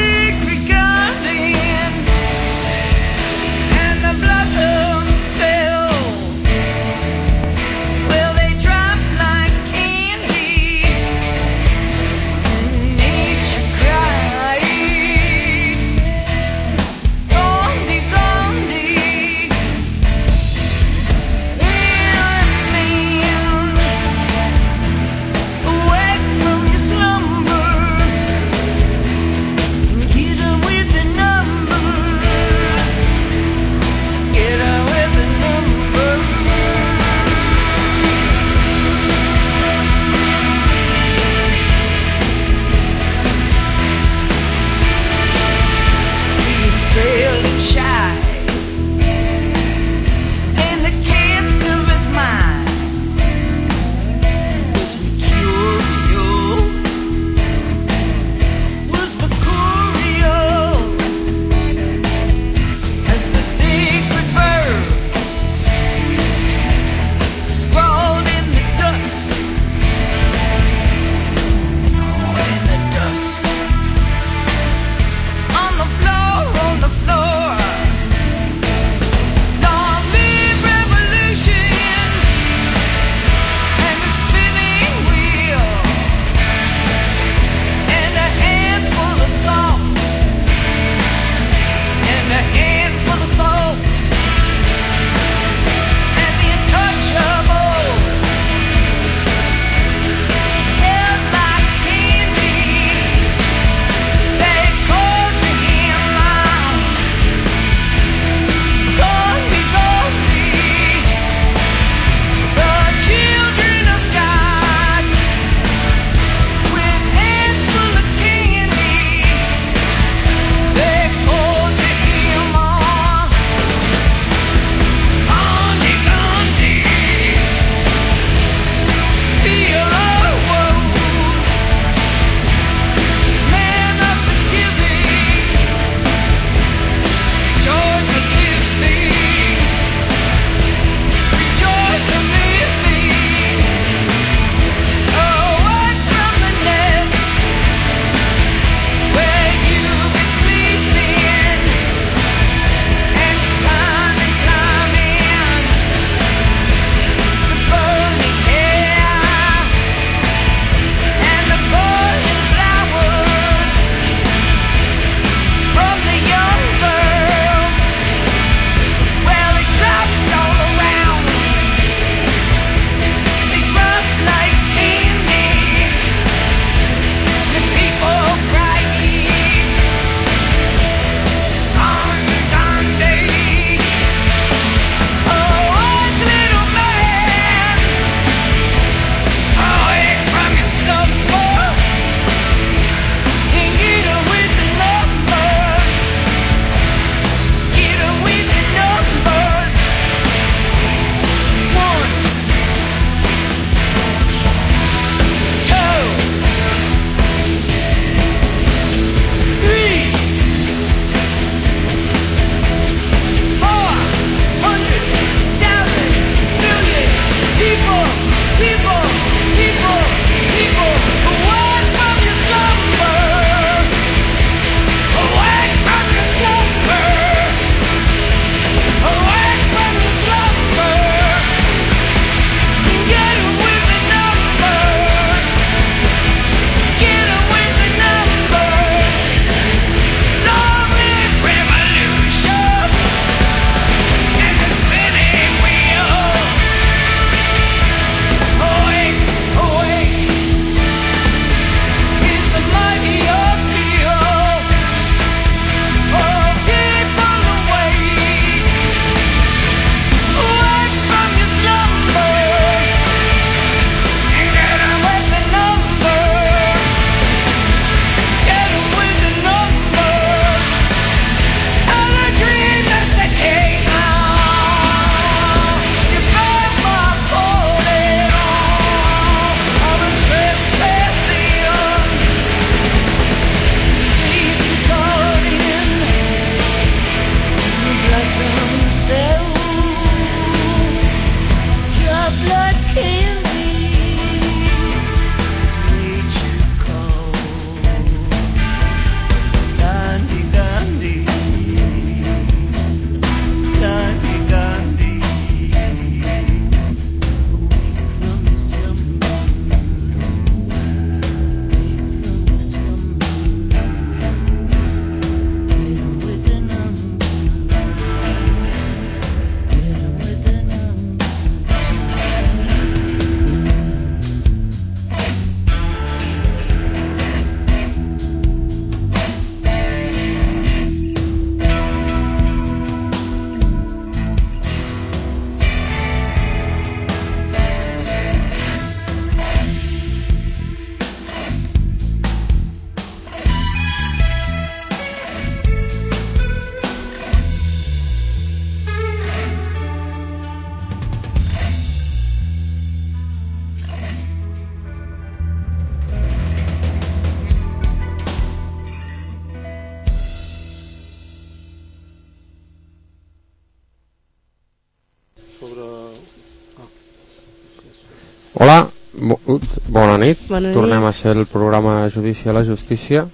Hola, bona nit. Bona nit. Tornem a ser el programa Judici a la Justícia,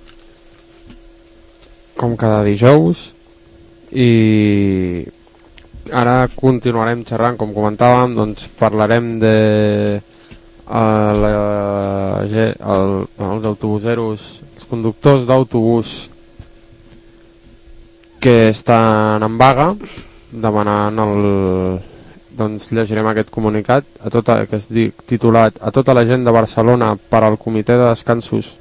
com cada dijous, i ara continuarem xerrant, com comentàvem, doncs parlarem de els autobuseros, els conductors d'autobús que estan en vaga, demanant doncs llegirem aquest comunicat que es diu, titulat a tota la gent de Barcelona per al comitè de descansos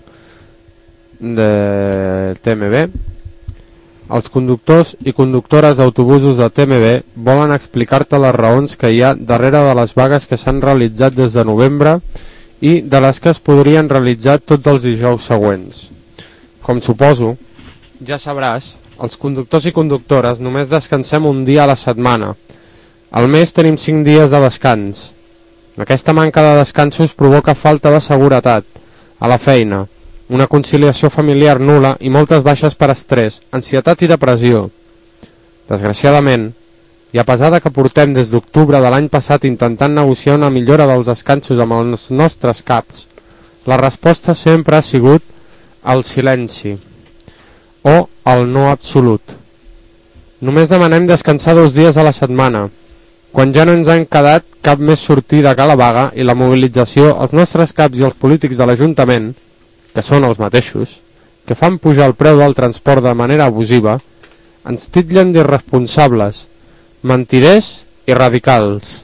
de TMB. Els conductors i conductores d'autobusos de TMB volen explicar-te les raons que hi ha darrere de les vagues que s'han realitzat des de novembre i de les que es podrien realitzar tots els dijous següents. Com suposo, ja sabràs, els conductors i conductores només descansem un dia a la setmana. Al mes tenim 5 dies de descans. Aquesta manca de descansos provoca falta de seguretat a la feina, una conciliació familiar nul·la i moltes baixes per estrès, ansietat i depressió. Desgraciadament, i a pesar de que portem des d'octubre de l'any passat intentant negociar una millora dels descansos amb els nostres caps, la resposta sempre ha sigut el silenci o el no absolut. Només demanem descansar 2 dies a la setmana. Quan ja no ens han quedat cap més sortida que la vaga i la mobilització, els nostres caps i els polítics de l'Ajuntament, que són els mateixos, que fan pujar el preu del transport de manera abusiva, ens titllen d'irresponsables, mentirers i radicals.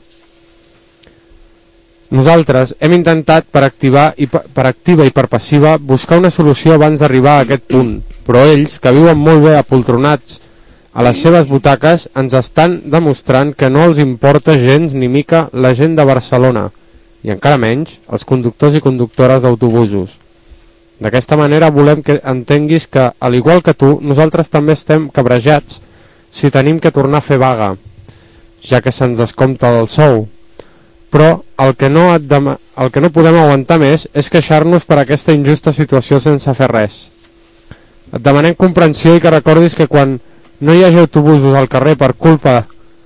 Nosaltres hem intentat per activa i per passiva buscar una solució abans d'arribar a aquest punt, però ells, que viuen molt bé apoltronats a les seves butaques, ens estan demostrant que no els importa gens ni mica la gent de Barcelona, i encara menys els conductors i conductores d'autobusos. D'aquesta manera volem que entenguis que, al igual que tu, nosaltres també estem cabrejats si tenim que tornar a fer vaga, ja que se'ns descompta del sou. Però el que no podem aguantar més és queixar-nos per aquesta injusta situació sense fer res. Et demanem comprensió i que recordis que quan no hi hagi autobusos al carrer per culpa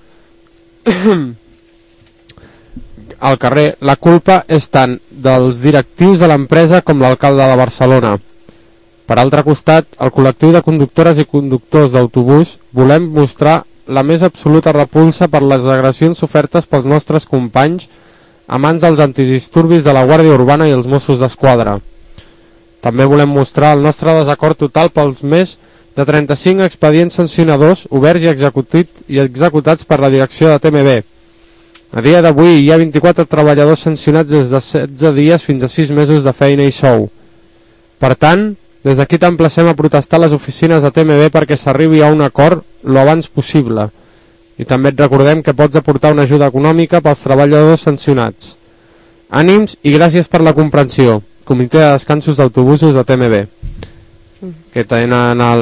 al carrer, la culpa és tant dels directius de l'empresa com l'alcalde de Barcelona. Per altre costat, el col·lectiu de conductores i conductors d'autobús volem mostrar la més absoluta repulsa per les agressions sofertes pels nostres companys a mans dels antidisturbis de la Guàrdia Urbana i els Mossos d'Esquadra. També volem mostrar el nostre desacord total pels més de 35 expedients sancionadors oberts i executats per la direcció de TMB. A dia d'avui hi ha 24 treballadors sancionats des de 16 dies fins a 6 mesos de feina i sou. Per tant, des d'aquí t'emplacem a protestar a les oficines de TMB perquè s'arribi a un acord lo abans possible. I també et recordem que pots aportar una ajuda econòmica pels treballadors sancionats. Ànims i gràcies per la comprensió. Comitè de Descansos d'Autobusos de TMB. Que tenen el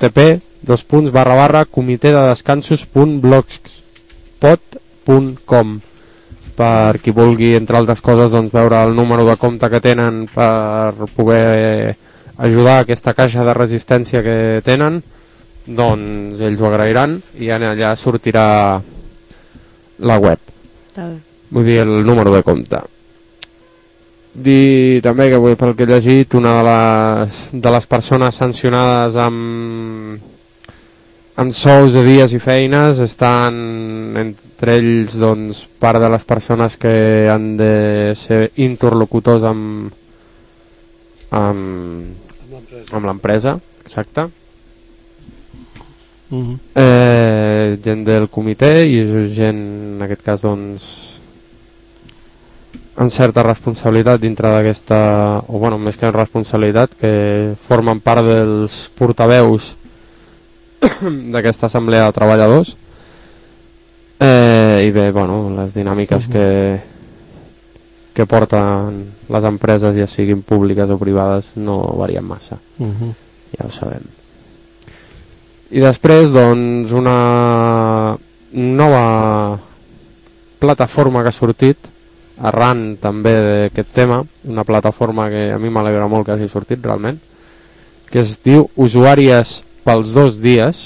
http://comitededescansos.blogspot.com per qui vulgui, entre altres coses, doncs, veure el número de compte que tenen per poder ajudar a aquesta caixa de resistència que tenen, doncs ells ho agrairan i allà sortirà la web. Vull dir, el número de compte. Dir també que, pel que he llegit, una de les persones sancionades amb sous de dies i feines estan entre ells, doncs, part de les persones que han de ser interlocutors amb l'empresa, exacte. Gent del comitè i gent, en aquest cas, doncs, amb certa responsabilitat dintre d'aquesta, o bueno, més que responsabilitat, que formen part dels portaveus d'aquesta assemblea de treballadors. I bé, bueno, les dinàmiques que porten les empreses, ja siguin públiques o privades, no varien massa. Ja ho sabem. I després, doncs, una nova plataforma que ha sortit arran també d'aquest tema, una plataforma que a mi m'alegra molt que hagi sortit realment, que es diu Usuàries pels 2 dies.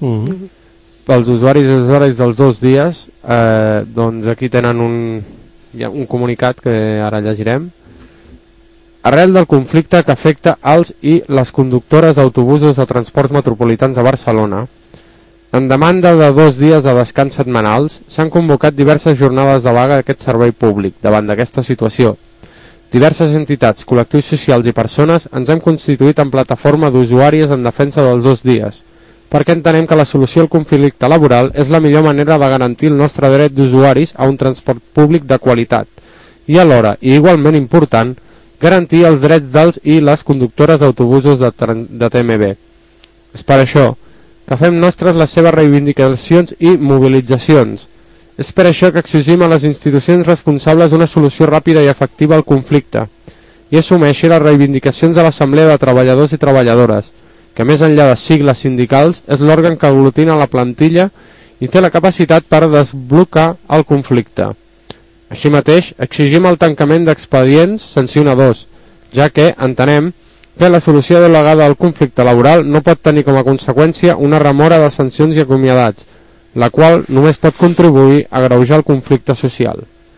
Pels usuaris i usuaris dels 2 dies, doncs aquí tenen hi ha un comunicat que ara llegirem. Arrel del conflicte que afecta als i les conductores d'autobusos de transports metropolitans a Barcelona, en demanda de 2 dies de descans setmanals, s'han convocat diverses jornades de vaga d'aquest servei públic davant d'aquesta situació. Diverses entitats, col·lectius socials i persones ens hem constituït en plataforma d'usuaris en defensa dels 2 dies, perquè entenem que la solució al conflicte laboral és la millor manera de garantir el nostre dret d'usuaris a un transport públic de qualitat i alhora, i igualment important, garantir els drets dels i les conductores d'autobusos de TMB. És per això que fem nostres les seves reivindicacions i mobilitzacions. És per això que exigim a les institucions responsables una solució ràpida i efectiva al conflicte i assumeixi les reivindicacions de l'Assemblea de Treballadors i Treballadores, que més enllà de sigles sindicals és l'òrgan que aglutina la plantilla i té la capacitat per desblocar el conflicte. Així mateix, exigim el tancament d'expedients sancionadors, ja que entenem que la solució delegada al conflicte laboral no pot tenir com a conseqüència una remora de sancions i acomiadats, la qual només pot contribuir a agreujar el conflicte social.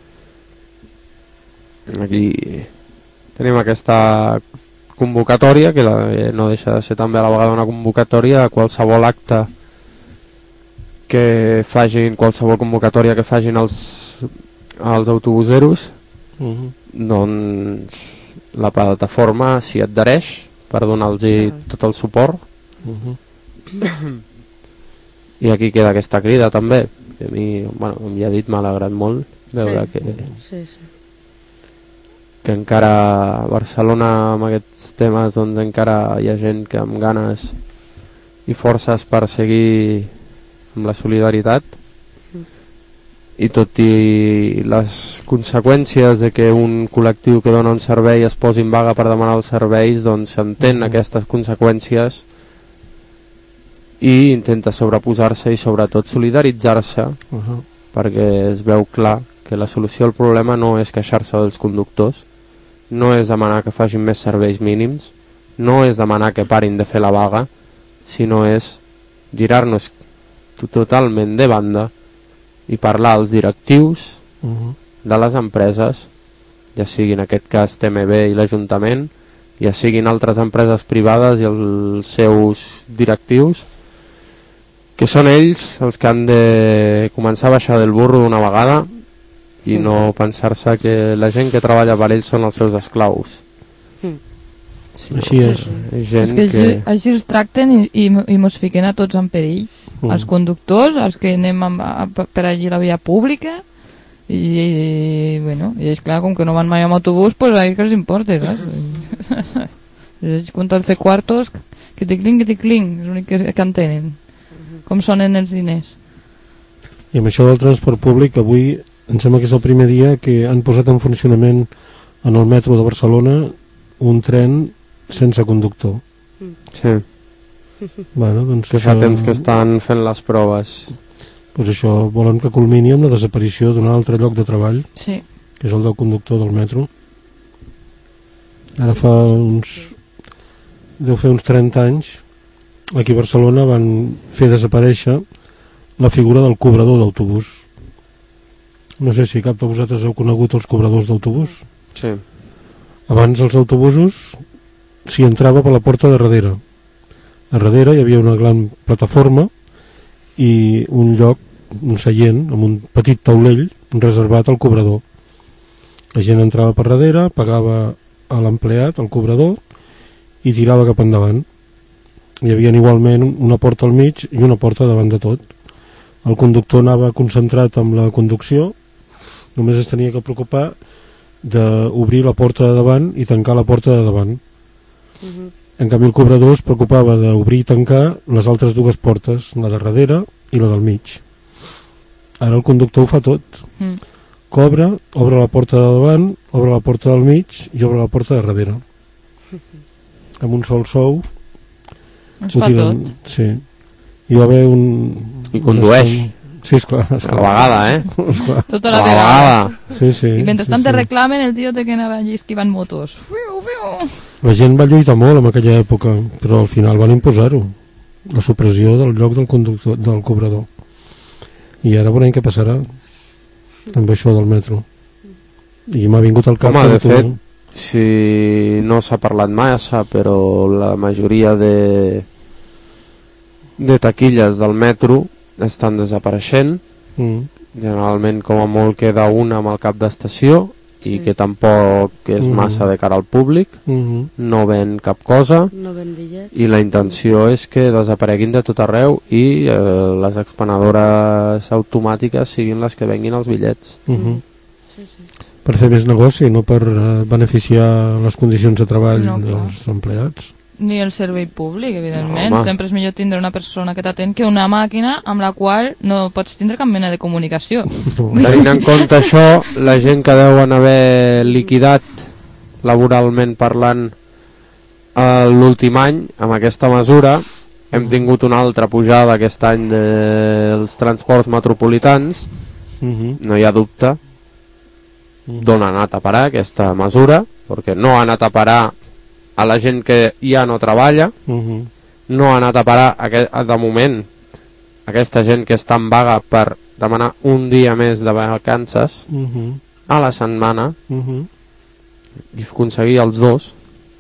Aquí tenim aquesta convocatòria, que no deixa de ser també a la vegada una convocatòria a qualsevol acte que facin, qualsevol convocatòria que facin els autobuseros, doncs la plataforma s'hi adhereix per donar-los tot el suport. I aquí queda aquesta crida també, que a mi, bueno, com ja he dit, m'ha alegrat molt veure que encara a Barcelona amb aquests temes doncs encara hi ha gent que amb ganes i forces per seguir amb la solidaritat, i tot i les conseqüències de que un col·lectiu que dona un servei es posi en vaga per demanar els serveis, doncs s'entén aquestes conseqüències i intenta sobreposar-se i sobretot solidaritzar-se, perquè es veu clar que la solució al problema no és queixar-se dels conductors, no és demanar que facin més serveis mínims, no és demanar que parin de fer la vaga, sinó és girar-nos totalment de banda i parlar als directius de les empreses, ja sigui en aquest cas TMB i l'Ajuntament, ja siguin altres empreses privades i els seus directius, que són ells els que han de començar a baixar del burro d'una vegada i no pensar-se que la gent que treballa per ells són els seus esclaus. Així és. És que així es tracten i mos fiquen a tots en perill, els conductors, els que anem per allí a la via pública i és clar, com que no van mai amb autobús, pues a ells que els importa, saps? Ells compten fer quartos que te cling, és l'únic que entenen com sonen els diners. I amb això del transport públic, avui em sembla que és el primer dia que han posat en funcionament en el metro de Barcelona un tren sense conductor. Sí. Bueno, doncs que fa temps que estan fent les proves. Doncs això, volen que culmini amb la desaparició d'un altre lloc de treball, sí, que és el del conductor del metro. Ara deu fer uns 30 anys, aquí a Barcelona van fer desaparèixer la figura del cobrador d'autobús. No sé si cap de vosaltres heu conegut els cobradors d'autobús. Sí. Abans els autobusos s'hi entrava per la porta de darrere. A darrere hi havia una gran plataforma i un lloc, un seient, amb un petit taulell reservat al cobrador. La gent entrava per darrere, pagava a l'empleat, al cobrador, i tirava cap endavant. Hi havia igualment una porta al mig i una porta davant de tot. El conductor anava concentrat amb la conducció, només es tenia que preocupar d'obrir la porta de davant i tancar la porta de davant. En canvi el cobrador es preocupava d'obrir i tancar les altres dues portes, la de darrere i la del mig. Ara el conductor ho fa tot. Cobra, obre la porta de davant, obre la porta del mig i obre la porta de darrere. Amb un sol sou es fa tot. Sí. Hi va haver i condueix. Sí, esclar. A la vegada, Tota la vegada. Sí. I mentrestant te reclamen el tio que anava allí esquivant motos. La gent va lluitar molt en aquella època, però al final van imposar-ho, la supressió del lloc del conductor, del cobrador. I ara veurem què passarà amb això del metro. I m'ha vingut al cap... Home, de fet, si no s'ha parlat massa, però la majoria de taquilles del metro estan desapareixent. Generalment, com a molt, queda una amb el cap d'estació i que tampoc és massa de cara al públic. No ven cap cosa no ven bitllets, i la intenció és que desapareguin de tot arreu i les expenedores automàtiques siguin les que venguin els bitllets. Per fer més negoci, no per beneficiar les condicions de treball dels empleats. Ni el servei públic, evidentment. Sempre és millor tindre una persona que t'atén que una màquina amb la qual no pots tindre cap mena de comunicació. Tenint en compte això, la gent que deuen haver liquidat laboralment parlant l'últim any, amb aquesta mesura, hem tingut una altra pujada aquest any dels transports metropolitans. No hi ha dubte d'on ha anat a parar aquesta mesura, perquè no ha anat a parar a la gent que ja no treballa, no ha anat a parar de moment aquesta gent que està en vaga per demanar un dia més de vacances a la setmana i aconseguir els dos.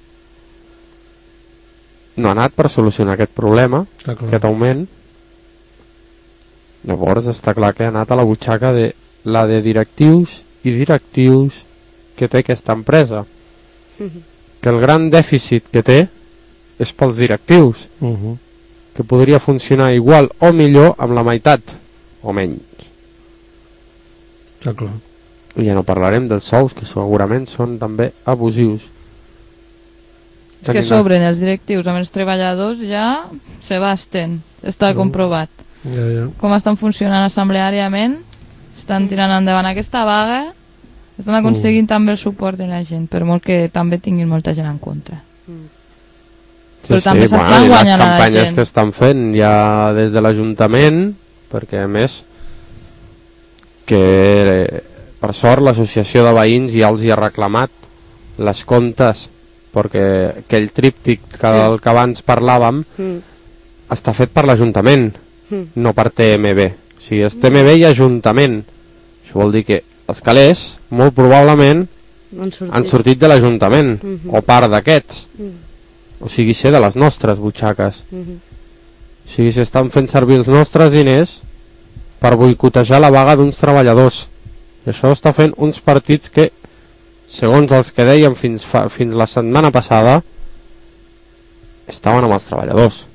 No ha anat per solucionar aquest problema, aquest augment. Llavors està clar que ha anat a la butxaca de la de directius i directius que té aquesta empresa, que el gran dèficit que té és pels directius, que podria funcionar igual o millor amb la meitat o menys. Està clar. I ja no parlarem dels sous, que segurament són també abusius. És que sobren els directius amb els treballadors, ja se basten, està comprovat. Com estan funcionant assembleàriament, estan tirant endavant aquesta vaga, estan aconseguint també el suport de la gent, per molt que també tinguin molta gent en contra. Però també s'estan guanyant a la gent. Les campanyes que estan fent ja des de l'Ajuntament, perquè a més que per sort l'associació de veïns ja els hi ha reclamat les comptes, perquè aquell tríptic del que abans parlàvem està fet per l'Ajuntament, no per TMB. O sigui, és TMB i Ajuntament. Això vol dir que els calés molt probablement han sortit de l'Ajuntament o part d'aquests, o sigui, ser de les nostres butxaques. O sigui, s'estan fent servir els nostres diners per boicotejar la vaga d'uns treballadors, i això està fent uns partits que, segons els que dèiem fins la setmana passada, estaven amb els treballadors.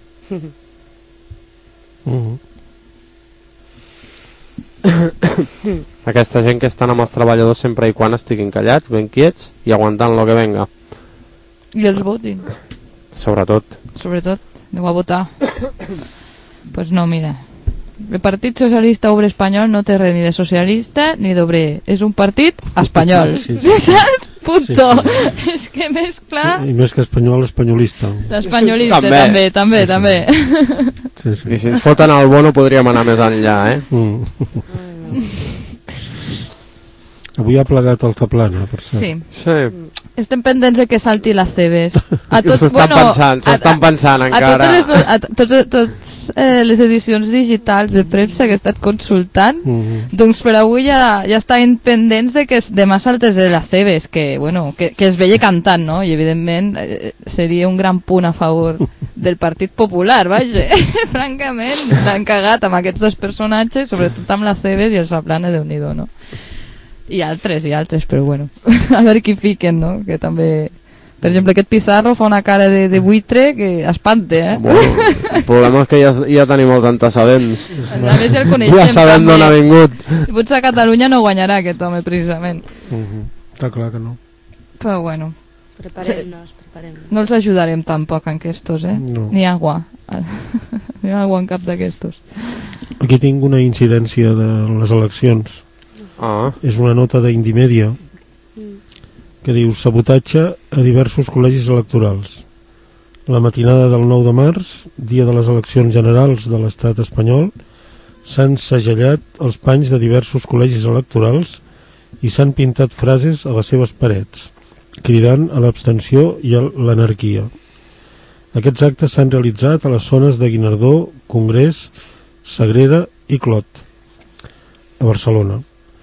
Aquesta gent que estan amb els treballadors sempre i quan estiguin callats, ben quiets i aguantant lo que venga. I els votin. Sobretot, aneu a votar. Pues no, mira, el Partit Socialista Obrer Espanyol no té res ni de socialista ni d'obrer, és un partit espanyol. Saps? Punto. És que més clar... I més que espanyol, espanyolista. L'espanyolista també. I si ens foten el bono podríem anar més enllà, Avui ha plegat el Zaplana, per cert. Sí. Estem pendents de que salti les CBs. S'estan pensant encara. A totes les edicions digitals de premsa que he estat consultant, doncs per avui ja estaven pendents de que demà saltés les CBs, que es veia cantant, no? I evidentment seria un gran punt a favor del Partit Popular, vaja. Francament, l'han cagat amb aquests dos personatges, sobretot amb les CBs i el Zaplana, Déu-n'hi-do, no? I altres, però bueno, a veure qui fiquen, no? Que també, per exemple, aquest Pizarro fa una cara de buitre que espante, Bueno, el problema és que ja tenim els antecedents. A més el coneixem, ja sabem d'on ha vingut. I potser a Catalunya no guanyarà aquest home, precisament. Està clar que no. Però bueno, preparem-nos. No els ajudarem tampoc en aquestos, No. Ni agua. Ni agua en cap d'aquestos. Aquí tinc una incidència de les eleccions. És una nota d'Indimèdia que diu: sabotatge a diversos col·legis electorals. La matinada del 9 de març, dia de les eleccions generals de l'estat espanyol, s'han segellat els panys de diversos col·legis electorals i s'han pintat frases a les seves parets, cridant a l'abstenció i a l'anarquia. Aquests actes s'han realitzat a les zones de Guinardó, Congrés, Sagrera i Clot, a Barcelona.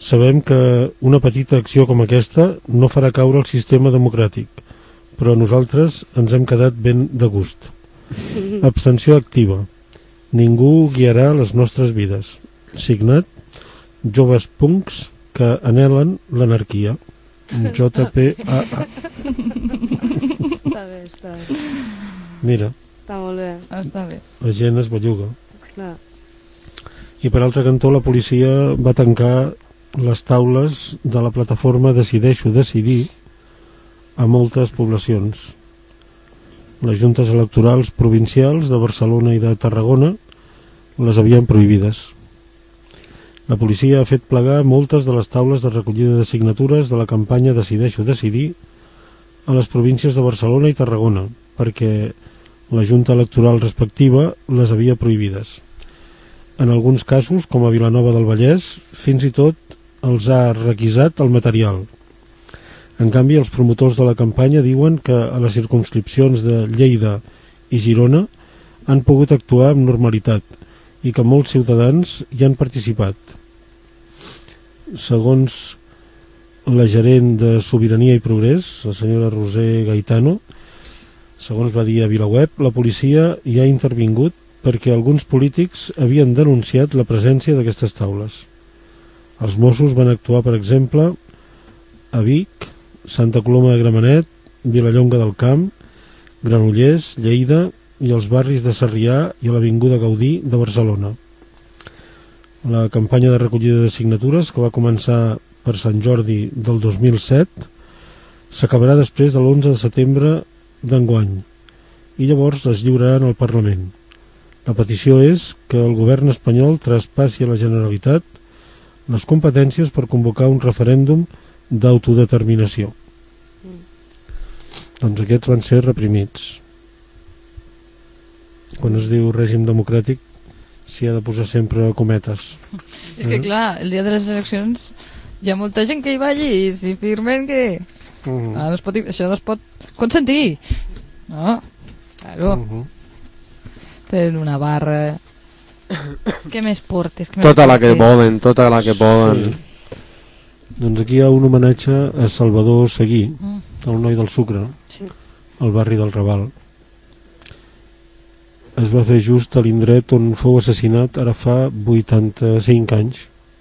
Sabem que una petita acció com aquesta no farà caure el sistema democràtic, però nosaltres ens hem quedat ben de gust. Abstenció activa. Ningú guiarà les nostres vides. Signat, joves punks que anhelen l'anarquia. JPAA. Està bé, està bé. Mira. Està molt bé. Està bé. La gent es belluga. Clar. I per altre cantó la policia va tancar les taules de la plataforma Decideixo Decidir a moltes poblacions. Les juntes electorals provincials de Barcelona i de Tarragona les havien prohibides. La policia ha fet plegar moltes de les taules de recollida de signatures de la campanya Decideixo Decidir a les províncies de Barcelona i Tarragona, perquè la junta electoral respectiva les havia prohibides. En alguns casos, com a Vilanova del Vallès, fins i tot els ha requisat el material. En canvi, els promotors de la campanya diuen que a les circumscripcions de Lleida i Girona han pogut actuar amb normalitat i que molts ciutadans hi han participat. Segons la gerent de Sobirania i Progrés, la senyora Roser Gaetano, segons va dir a VilaWeb, la policia hi ha intervingut perquè alguns polítics havien denunciat la presència d'aquestes taules. Els Mossos van actuar, per exemple, a Vic, Santa Coloma de Gramenet, Vilallonga del Camp, Granollers, Lleida i els barris de Sarrià i a l'Avinguda Gaudí de Barcelona. La campanya de recollida de signatures, que va començar per Sant Jordi del 2007, s'acabarà després de l'11 de setembre d'enguany i llavors es lliuraran al Parlament. La petició és que el govern espanyol traspassi a la Generalitat les competències per convocar un referèndum d'autodeterminació. Doncs aquests van ser reprimits. Quan es diu règim democràtic s'hi ha de posar sempre cometes. És que clar, el dia de les eleccions hi ha molta gent que hi va allí i si firmen que això no es pot consentir. No, claro. Tenen una barra. Què més portes? Tota la que poden, tota la que poden. Sí. Doncs aquí hi ha un homenatge a Salvador Seguí, el noi del sucre, al barri del Raval. Es va fer just a l'indret on fou assassinat ara fa 85 anys.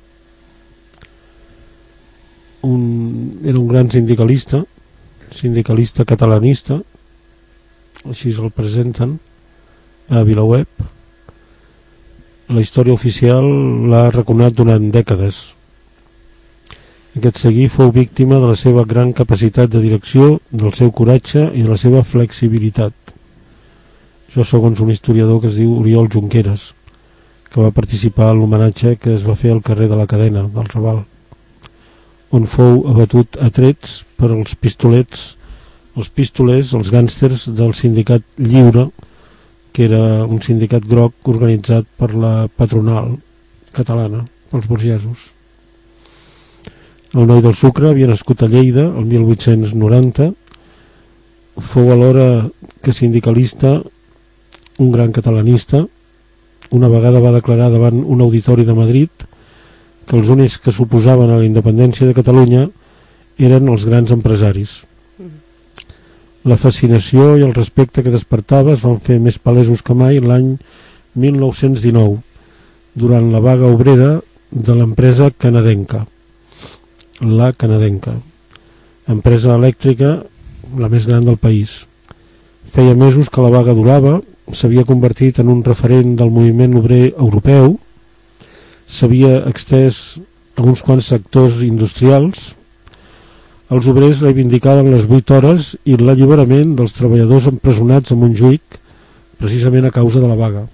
Era un gran sindicalista catalanista, així el presenten a VilaWeb. La història oficial l'ha reconat durant dècades. Aquest Seguí fou víctima de la seva gran capacitat de direcció, del seu coratge i de la seva flexibilitat. Això segons un historiador que es diu Oriol Junqueras, que va participar a l'homenatge que es va fer al carrer de la Cadena del Raval, on fou abatut a trets per els pistolers, els gàngsters del sindicat Lliure, que era un sindicat groc organitzat per la patronal catalana, pels burgesos. El noi del sucre havia nascut a Lleida el 1890, fou alhora que sindicalista un gran catalanista. Una vegada va declarar davant un auditori de Madrid que els únics que s'oposaven a la independència de Catalunya eren els grans empresaris. La fascinació i el respecte que despertava es van fer més palesos que mai l'any 1919, durant la vaga obrera de l'empresa canadenca, la canadenca, empresa elèctrica la més gran del país. Feia mesos que la vaga durava, s'havia convertit en un referent del moviment obrer europeu, s'havia extès a uns quants sectors industrials. Els obrers reivindicaven les 8 hores i l'alliberament dels treballadors empresonats a Montjuïc, precisament a causa de la vaga.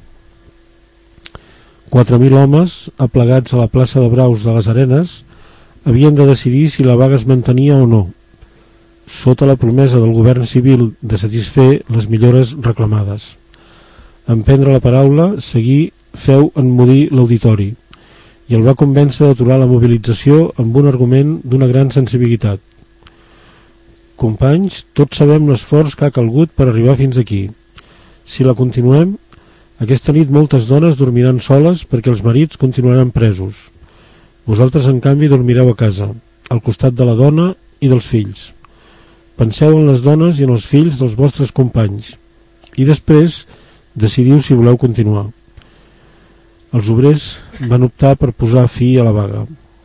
4.000 homes, aplegats a la plaça de Braus de les Arenes, havien de decidir si la vaga es mantenia o no, sota la promesa del govern civil de satisfer les millores reclamades. En prendre la paraula, Seguí feu enmudir l'auditori i el va convèncer d'aturar la mobilització amb un argument d'una gran sensibilitat. Companys, tots sabem l'esforç que ha calgut per arribar fins aquí. Si la continuem, aquesta nit moltes dones dormiran soles perquè els marits continuaran presos. Vosaltres, en canvi, dormireu a casa, al costat de la dona i dels fills. Penseu en les dones i en els fills dels vostres companys i després decidiu si voleu continuar. Els obrers van optar per posar fi a la vaga.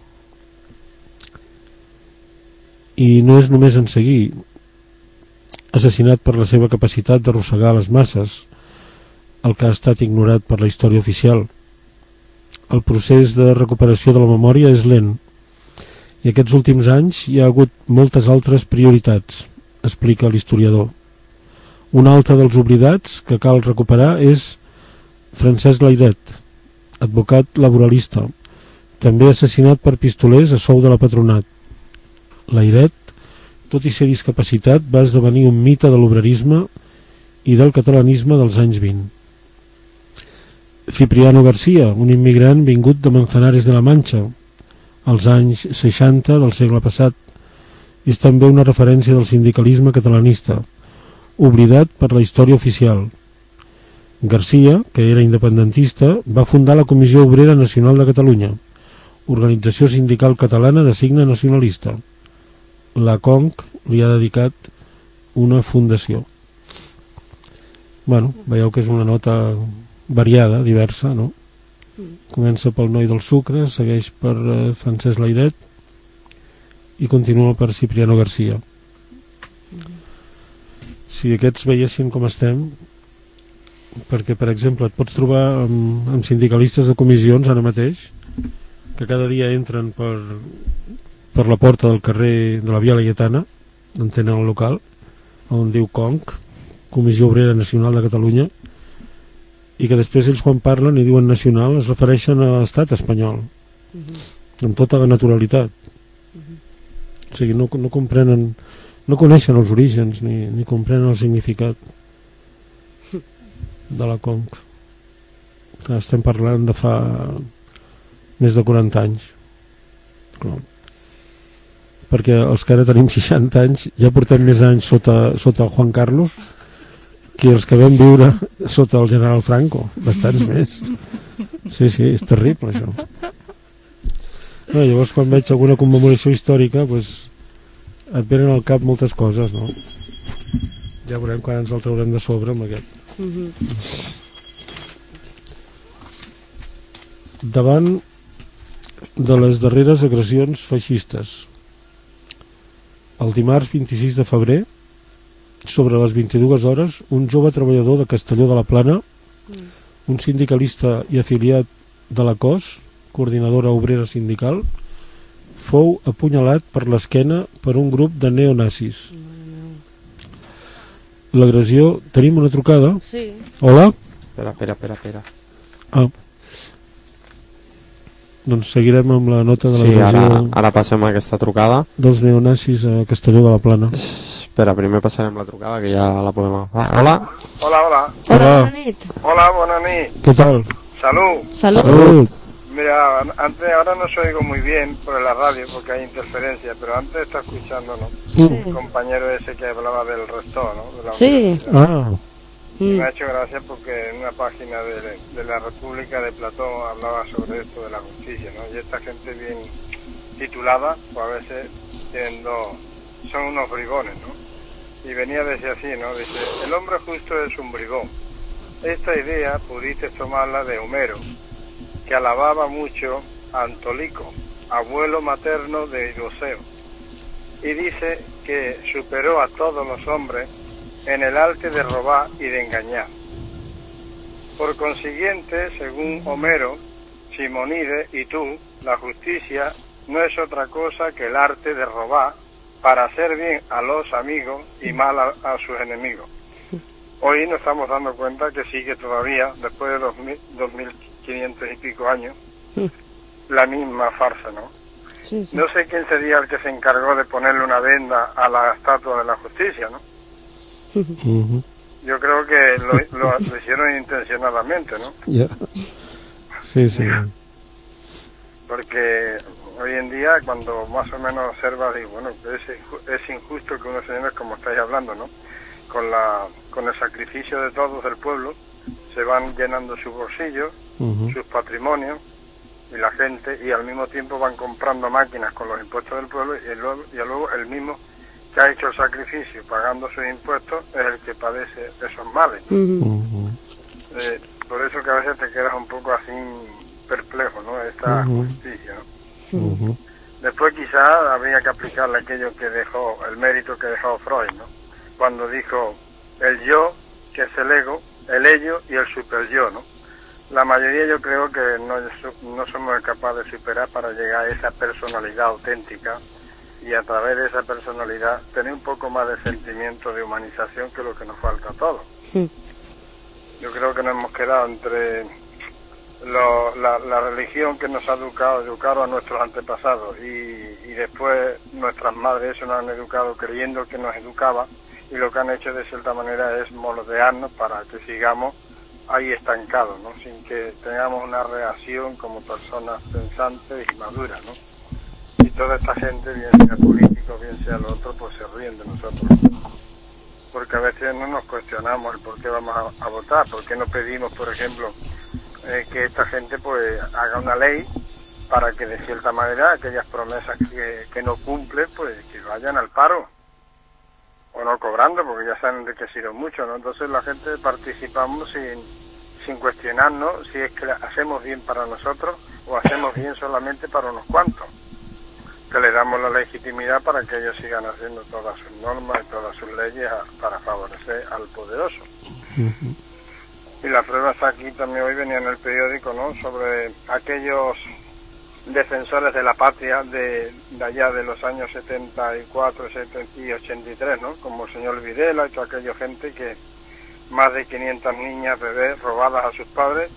I no és només en Seguí, assassinat per la seva capacitat d'arrossegar les masses, el que ha estat ignorat per la història oficial. El procés de recuperació de la memòria és lent i aquests últims anys hi ha hagut moltes altres prioritats, explica l'historiador. Un altre dels oblidats que cal recuperar és Francesc Layret, advocat laboralista, també assassinat per pistolers a sou de la Patronat. Layret, tot i ser discapacitat, va esdevenir un mite de l'obrerisme i del catalanisme dels anys 20. Cipriano García, un immigrant vingut de Manzanares de la Mancha, als anys 60 del segle passat, és també una referència del sindicalisme catalanista, oblidat per la història oficial. García, que era independentista, va fundar la Comissió Obrera Nacional de Catalunya, organització sindical catalana de signe nacionalista. La CONC li ha dedicat una fundació. Bueno, veieu que és una nota variada, diversa, no? Comença pel Noi del Sucre, segueix per Francesc Layret i continua per Cipriano García. Si aquests veiessin com estem, perquè per exemple et pots trobar amb sindicalistes de comissions ara mateix que cada dia entren per la porta del carrer de la Via Laietana, on tenen el local, on diu CONC, Comissió Obrera Nacional de Catalunya, i que després ells quan parlen i diuen nacional es refereixen a l'estat espanyol, amb tota la naturalitat. O sigui, no comprenen, no coneixen els orígens ni comprenen el significat de la CONC. Estem parlant de fa més de 40 anys. Clar. Perquè els que ara tenim 60 anys ja portem més anys sota el Juan Carlos que els que vam viure sota el general Franco, bastants més. Sí, és terrible això. No, llavors quan veig alguna commemoració històrica pues, et venen al cap moltes coses, no? Ja veurem quan ens el traurem de sobre amb aquest. Davant de les darreres agressions feixistes, el dimarts 26 de febrer, sobre les 22 hores, un jove treballador de Castelló de la Plana, un sindicalista i afiliat de la COS, coordinadora obrera sindical, fou apunyalat per l'esquena per un grup de neonazis. L'agressió... Tenim una trucada? Sí. Hola? Espera. Ah. Doncs seguirem amb la nota de l'agressió... Sí, ara passem a aquesta trucada. Dels neonazis a Castelló de la Plana. Espera, primer passarem la trucada, que ja la podem agafar. Hola? Hola. Bona nit. Hola, bona nit. ¿Qué tal? Salud. Mira, antes, ahora no se oigo muy bien por la radio porque hay interferencia, pero antes estaba escuchando, ¿no? Sí. Un compañero ese que hablaba del resto, ¿no? Sí. Me ha hecho gracia porque en una página de la República de Platón hablaba sobre esto de la justicia, ¿no? Y esta gente bien titulada, pues a veces son unos bribones, ¿no? Y venía a decir así, ¿no? Dice, el hombre justo es un bribón. Esta idea pudiste tomarla de Homero, que alababa mucho a Antolico, abuelo materno de Idoseo, y dice que superó a todos los hombres en el arte de robar y de engañar. Por consiguiente, según Homero, Simonides y tú, la justicia no es otra cosa que el arte de robar para hacer bien a los amigos y mal a sus enemigos. Hoy nos estamos dando cuenta que sigue todavía, después de 2500 y pico años, la misma farsa, ¿no? Sí. No sé quién sería el que se encargó de ponerle una venda a la estatua de la justicia, ¿no? Yo creo que lo hicieron intencionadamente, ¿no? Yeah. Sí. Porque hoy en día, cuando más o menos observas, digo, bueno, es injusto que unos señores, como estáis hablando, ¿no? Con el sacrificio de todos del pueblo, se van llenando sus bolsillos, sus patrimonios, y la gente, y al mismo tiempo van comprando máquinas con los impuestos del pueblo, y luego el mismo que ha hecho el sacrificio pagando sus impuestos es el que padece esos males. Por eso que a veces te quedas un poco así perplejo, ¿no? Esta justicia, ¿no? Después quizás habría que aplicarle aquello que dejó, el mérito que dejó Freud, ¿no? Cuando dijo el yo, que es el ego, el ello y el superyo, ¿no? La mayoría yo creo que no somos capaces de superar para llegar a esa personalidad auténtica y a través de esa personalidad tener un poco más de sentimiento de humanización, que es lo que nos falta a todos. Yo creo que nos hemos quedado entre la religión que nos ha educado a nuestros antepasados y después nuestras madres eso nos han educado creyendo que nos educaba, y lo que han hecho de cierta manera es moldearnos para que sigamos ahí estancados, ¿no? Sin que tengamos una reacción como personas pensantes y maduras, ¿no? Y toda esta gente, bien sea político, bien sea lo otro, pues se ríen de nosotros, porque a veces no nos cuestionamos el por qué vamos a votar, por qué no pedimos, por ejemplo, que esta gente pues haga una ley para que de cierta manera aquellas promesas que no cumplen, pues que vayan al paro, o no cobrando, porque ya se han enriquecido mucho, ¿no? Entonces la gente participamos sin cuestionarnos si es que hacemos bien para nosotros o hacemos bien solamente para unos cuantos, que le damos la legitimidad para que ellos sigan haciendo todas sus normas y todas sus leyes para favorecer al poderoso. Y la prueba está aquí también, hoy venía en el periódico, ¿no?, sobre aquellos defensores de la patria de allá de los años 74, 70 y 83, ¿no?, como el señor Videla y toda aquella gente que más de 500 niñas, bebés robadas a sus padres,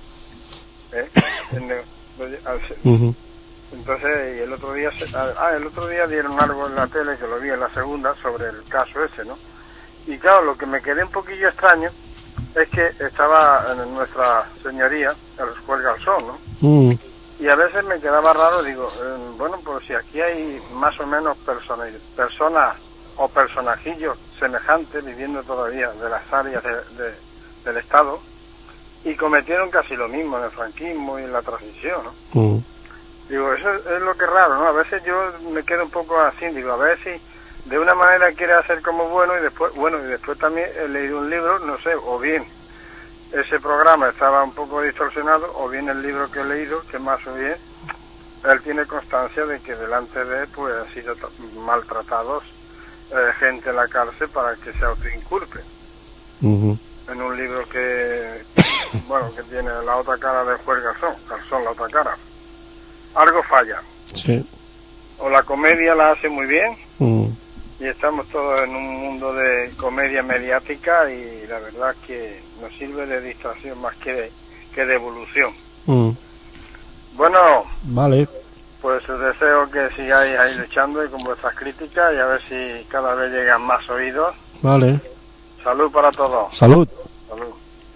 entonces, y el otro día dieron algo en la tele, que lo vi en la segunda, sobre el caso ese, ¿no? Y claro, lo que me quedé un poquillo extraño es que estaba en Nuestra Señoría, el juez Garzón, ¿no? Y a veces me quedaba raro, digo, bueno, pues si aquí hay más o menos personas o personajillos semejantes viviendo todavía de las áreas del Estado, y cometieron casi lo mismo en el franquismo y en la transición, ¿no? Digo, eso es lo que es raro, ¿no? A veces yo me quedo un poco así, digo, a ver si de una manera quiere hacer como bueno y después también he leído un libro, no sé, o bien ese programa estaba un poco distorsionado, o bien el libro que he leído, que más o bien él tiene constancia de que delante de él pues han sido maltratados gente en la cárcel para que se autoinculpe. En un libro que, bueno, que tiene la otra cara del juez Garzón, la otra cara. Algo falla. Sí. O la comedia la hace muy bien, y estamos todos en un mundo de comedia mediática, y la verdad es que nos sirve de distracción más que de evolución. Bueno, vale, pues os deseo que sigáis ahí luchando y con vuestras críticas, y a ver si cada vez llegan más oídos. Vale. Salut para todos. Salut. Salut.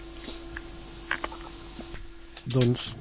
Doncs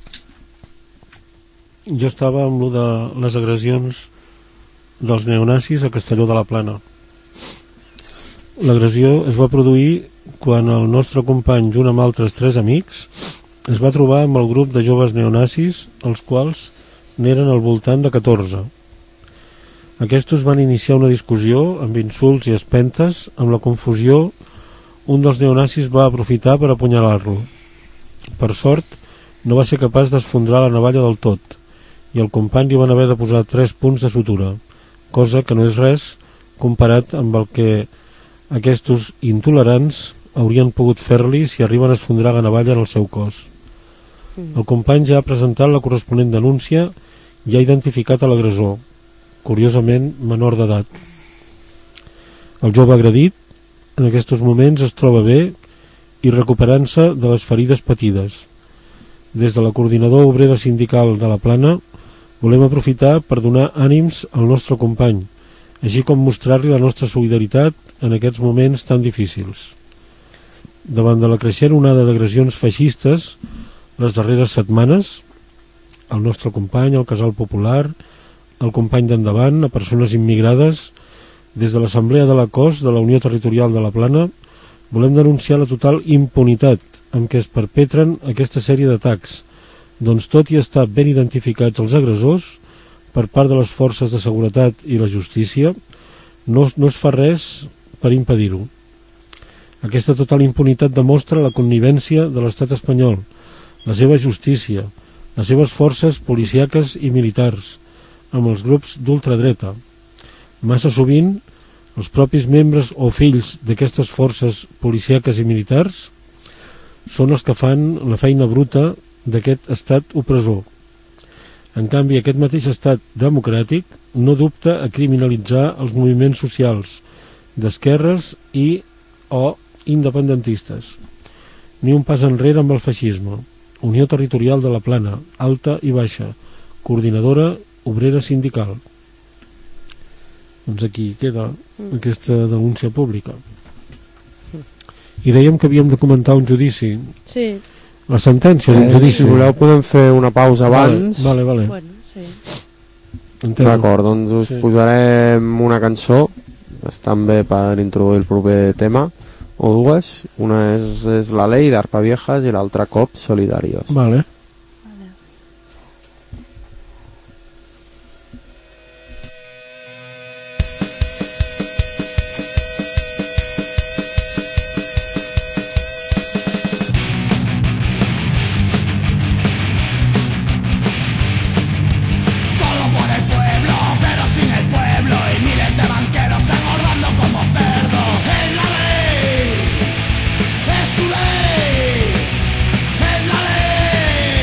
jo estava amb lo de les agressions dels neonazis a Castelló de la Plana. L'agressió es va produir quan el nostre company, junt amb altres 3 amics, es va trobar amb el grup de joves neonazis, els quals n'eren al voltant de 14. Aquests van iniciar una discussió amb insults i espentes. Amb la confusió, un dels neonazis va aprofitar per apunyalar-lo. Per sort, no va ser capaç d'esfondrar la navalla del tot, i el company li van haver de posar 3 punts de sutura, cosa que no és res comparat amb el que aquests intolerants haurien pogut fer-li si arriben a esfondrar la navalla en el seu cos. El company ja ha presentat la corresponent denúncia i ha identificat a l'agressor, curiosament menor d'edat. El jove agredit en aquests moments es troba bé i recuperant-se de les ferides patides. Des de la Coordinadora Obrera Sindical de la Plana volem aprofitar per donar ànims al nostre company, així com mostrar-li la nostra solidaritat en aquests moments tan difícils. Davant de la creixent onada d'agressions feixistes les darreres setmanes, el nostre company, el Casal Popular, el company d'Endavant, a persones immigrades, des de l'Assemblea de la COS de la Unió Territorial de la Plana, volem denunciar la total impunitat amb què es perpetren aquesta sèrie d'atacs, Doncs tot i estar ben identificats els agressors per part de les forces de seguretat i la justícia, no es fa res per impedir-ho. Aquesta total impunitat demostra la connivència de l'estat espanyol, la seva justícia, les seves forces policíaques i militars, amb els grups d'ultradreta. Massa sovint, els propis membres o fills d'aquestes forces policíaques i militars són els que fan la feina bruta d'aquest estat opressor. En canvi, aquest mateix estat democràtic no dubta a criminalitzar els moviments socials d'esquerres i o independentistes. Ni un pas enrere amb el feixisme. Unió Territorial de la Plana, Alta i Baixa, Coordinadora Obrera Sindical. Doncs aquí queda aquesta denúncia pública. I dèiem que havíem de comentar un judici. Sí. La sentència d'un judici. Si voleu podem fer una pausa abans. Vale. Bueno, sí. D'acord, doncs us posarem una cançó, estan bé per introduir el proper tema, o dues. Una és La Ley d'Arpa Viejas i l'altra Cops Solidarios. Vale. Es su ley, es la ley.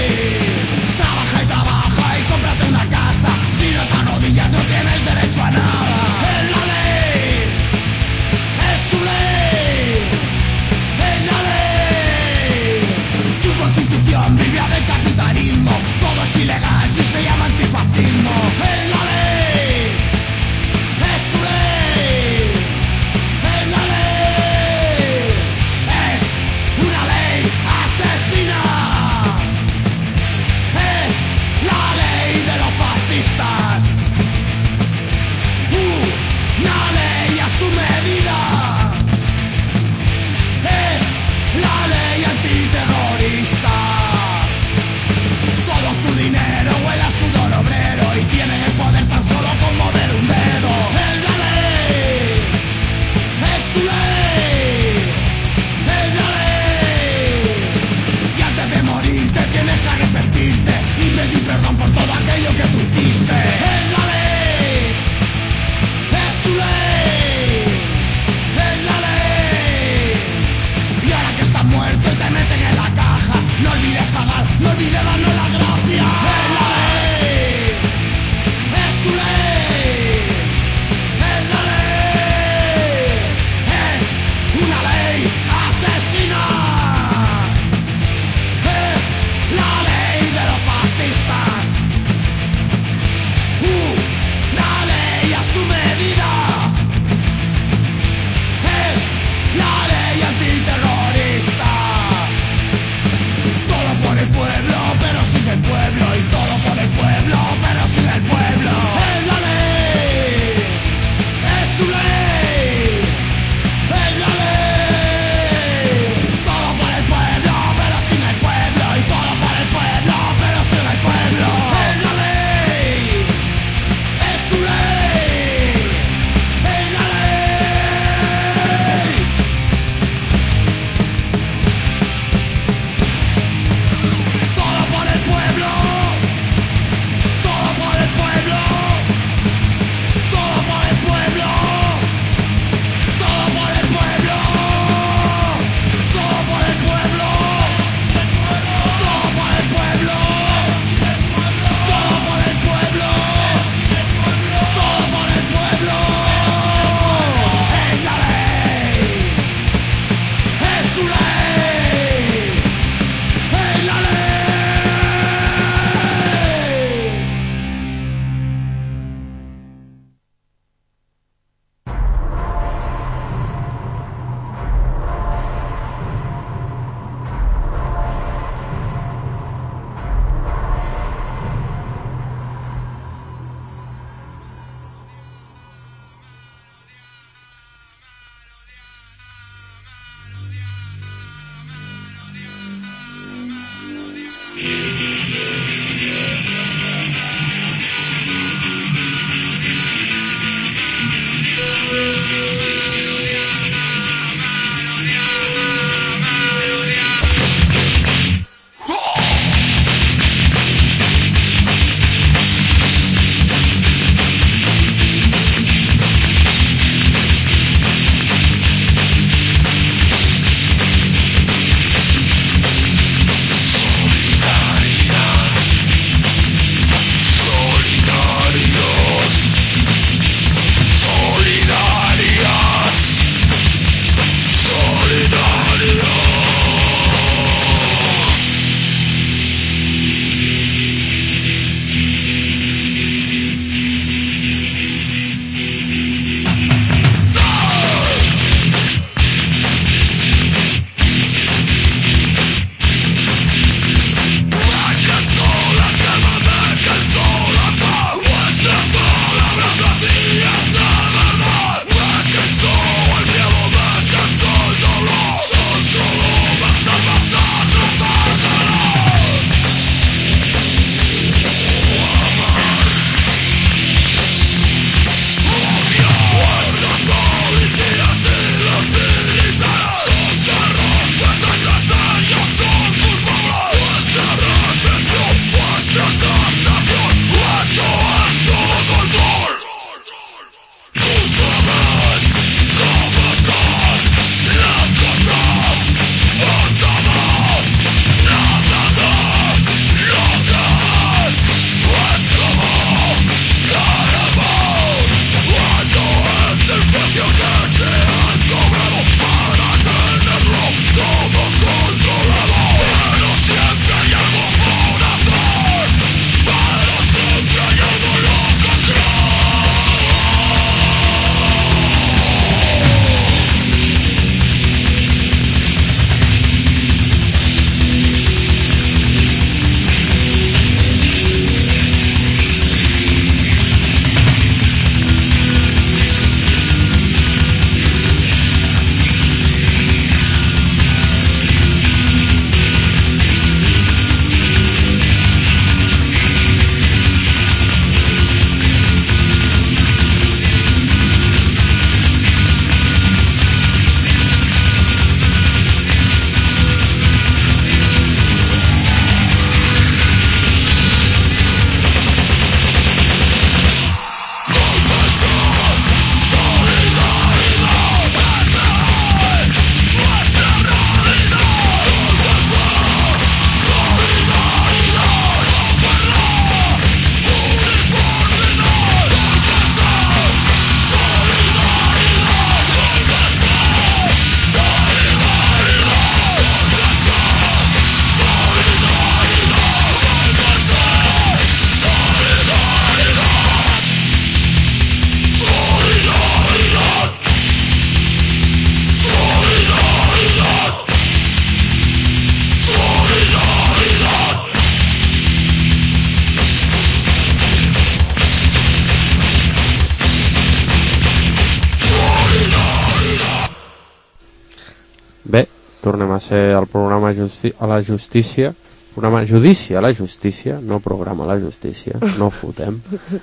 torna a ser el programa a la justícia, programa Judici a la justícia, no programa a la justícia, no fotem.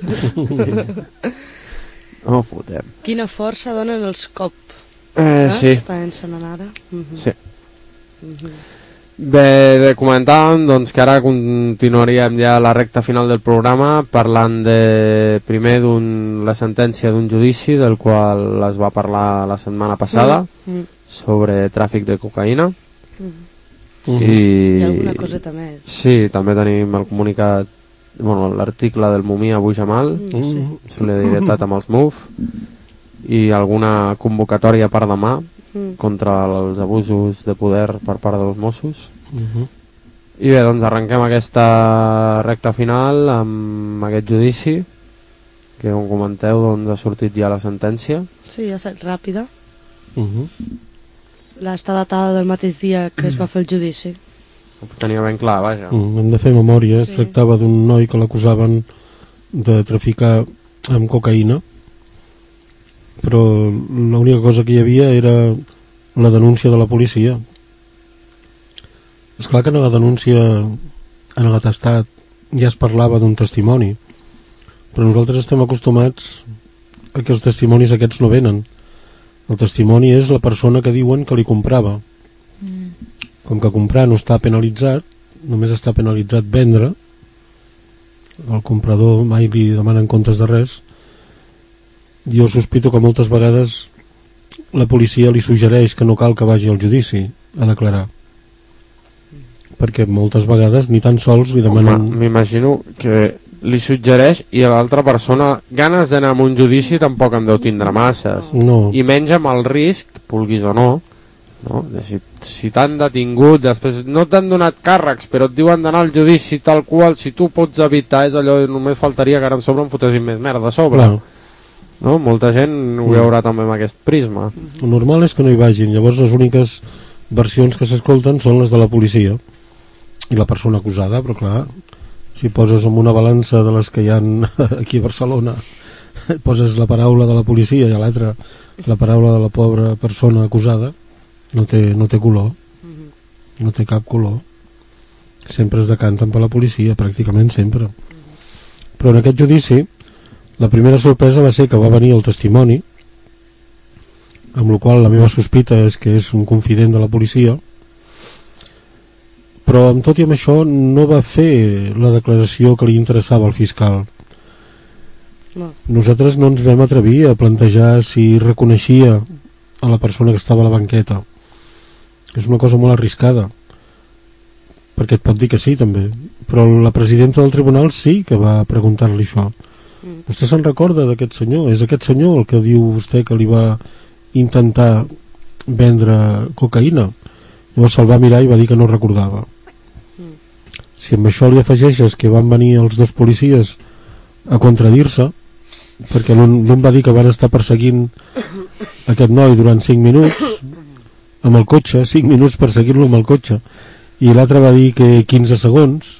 No fotem. Quina força donen els cop. Sí. Està encenant ara. Sí. Bé, comentàvem doncs, que ara continuaríem ja la recta final del programa parlant primer la sentència d'un judici del qual es va parlar la setmana passada sobre tràfic de cocaïna. I alguna coseta més. Sí, també tenim el comunicat, l'article del Mumia Abu Jamal, solidaritat amb els MUF, i alguna convocatòria per demà contra els abusos de poder per part dels Mossos. I bé, doncs arrenquem aquesta recta final amb aquest judici que, com comenteu, doncs ha sortit ja la sentència. Sí, ha estat ràpida. Està datada del mateix dia que es va fer el judici. Ho tenia ben clar, vaja. Hem de fer memòria. Es tractava d'un noi que l'acusaven de traficar amb cocaïna, però l'única cosa que hi havia era la denúncia de la policia. És clar que en la denúncia, en l'atestat, ja es parlava d'un testimoni, però nosaltres estem acostumats a que els testimonis aquests no venen. El testimoni és la persona que diuen que li comprava. Com que comprar no està penalitzat, només està penalitzat vendre, el comprador mai li demanen comptes de res. Jo sospito que moltes vegades la policia li suggereix que no cal que vagi al judici a declarar, perquè moltes vegades ni tan sols li demanen... M'imagino que li suggereix, i a l'altra persona ganes d'anar a un judici tampoc en deu tindre masses, i menys amb el risc, vulguis o no, si t'han detingut, després no t'han donat càrrecs però et diuen d'anar al judici tal qual, si tu pots evitar, és allò, només faltaria que ara en sobre em fotessin més merda a sobre. No? Molta gent ho veurà també amb aquest prisma. El normal és que no hi vagin, llavors les úniques versions que s'escolten són les de la policia i la persona acusada, però clar, si poses en una balança de les que hi ha aquí a Barcelona, poses la paraula de la policia i a l'altra la paraula de la pobra persona acusada, no té color, no té cap color. Sempre es decanten per la policia, pràcticament sempre. Però en aquest judici la primera sorpresa va ser que va venir el testimoni, amb la qual la meva sospita és que és un confident de la policia, però amb tot i amb això no va fer la declaració que li interessava al fiscal. Nosaltres no ens vam atrevir a plantejar si reconeixia a la persona que estava a la banqueta. És una cosa molt arriscada, perquè et pot dir que sí també, però la presidenta del tribunal sí que va preguntar-li això. Vostè se'n recorda d'aquest senyor? És aquest senyor el que diu vostè que li va intentar vendre cocaïna? Llavors se'l va mirar i va dir que no recordava. Si amb això li afegeixes que van venir els dos policies a contradir-se, perquè l'un va dir que van estar perseguint aquest noi durant 5 minuts amb el cotxe, 5 minuts perseguint-lo amb el cotxe, i l'altre va dir que 15 segons,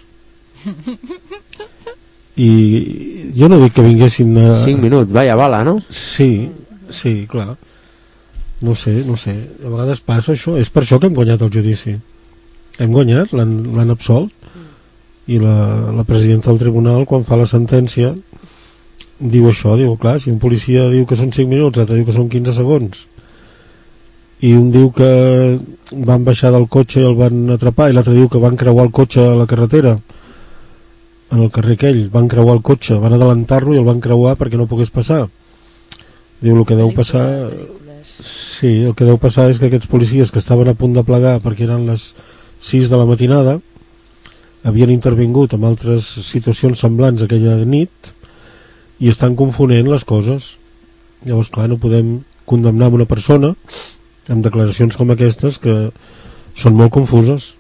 i jo no dic que vinguessin a... 5 minuts, vaya bala, no? Sí, clar. No sé, a vegades passa això, és per això que hem guanyat el judici. Hem guanyat, l'han absolt, i la presidenta del tribunal, quan fa la sentència, diu això, diu, clar, si un policia diu que són 5 minuts, l'altre diu que són 15 segons, i un diu que van baixar del cotxe i el van atrapar, i l'altre diu que van creuar el cotxe a la carretera, en el carrer aquell, van creuar el cotxe, van adelantar-lo i el van creuar perquè no pogués passar. Diu, el que deu passar... Sí, el que deu passar és que aquests policies que estaven a punt de plegar perquè eren les 6 de la matinada havien intervingut en altres situacions semblants aquella nit i estan confonent les coses. Llavors, clar, no podem condemnar una persona amb declaracions com aquestes que són molt confuses.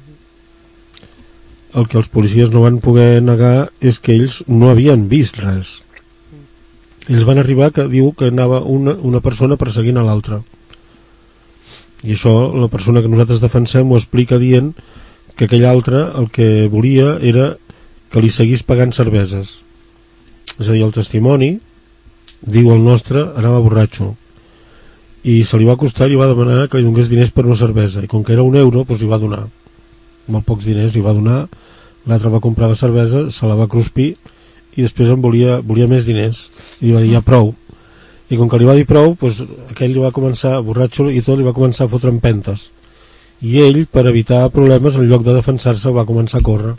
El que els policies no van poder negar és que ells no havien vist res. Ells van arribar que diu que anava una persona perseguint a l'altra, i això la persona que nosaltres defensem ho explica dient que aquell altre el que volia era que li seguís pagant cerveses. És a dir, el testimoni diu el nostre anava borratxo i se li va costar i li va demanar que li donés diners per una cervesa, i com que era €1 doncs li va donar molt pocs diners, li va donar. L'altre va comprar la cervesa, se la va cruspir i després en volia més diners i li va dir ja prou, i com que li va dir prou doncs aquell li va començar, borratxo i tot, li va començar a fotre empentes, i ell, per evitar problemes, en lloc de defensar-se va començar a córrer,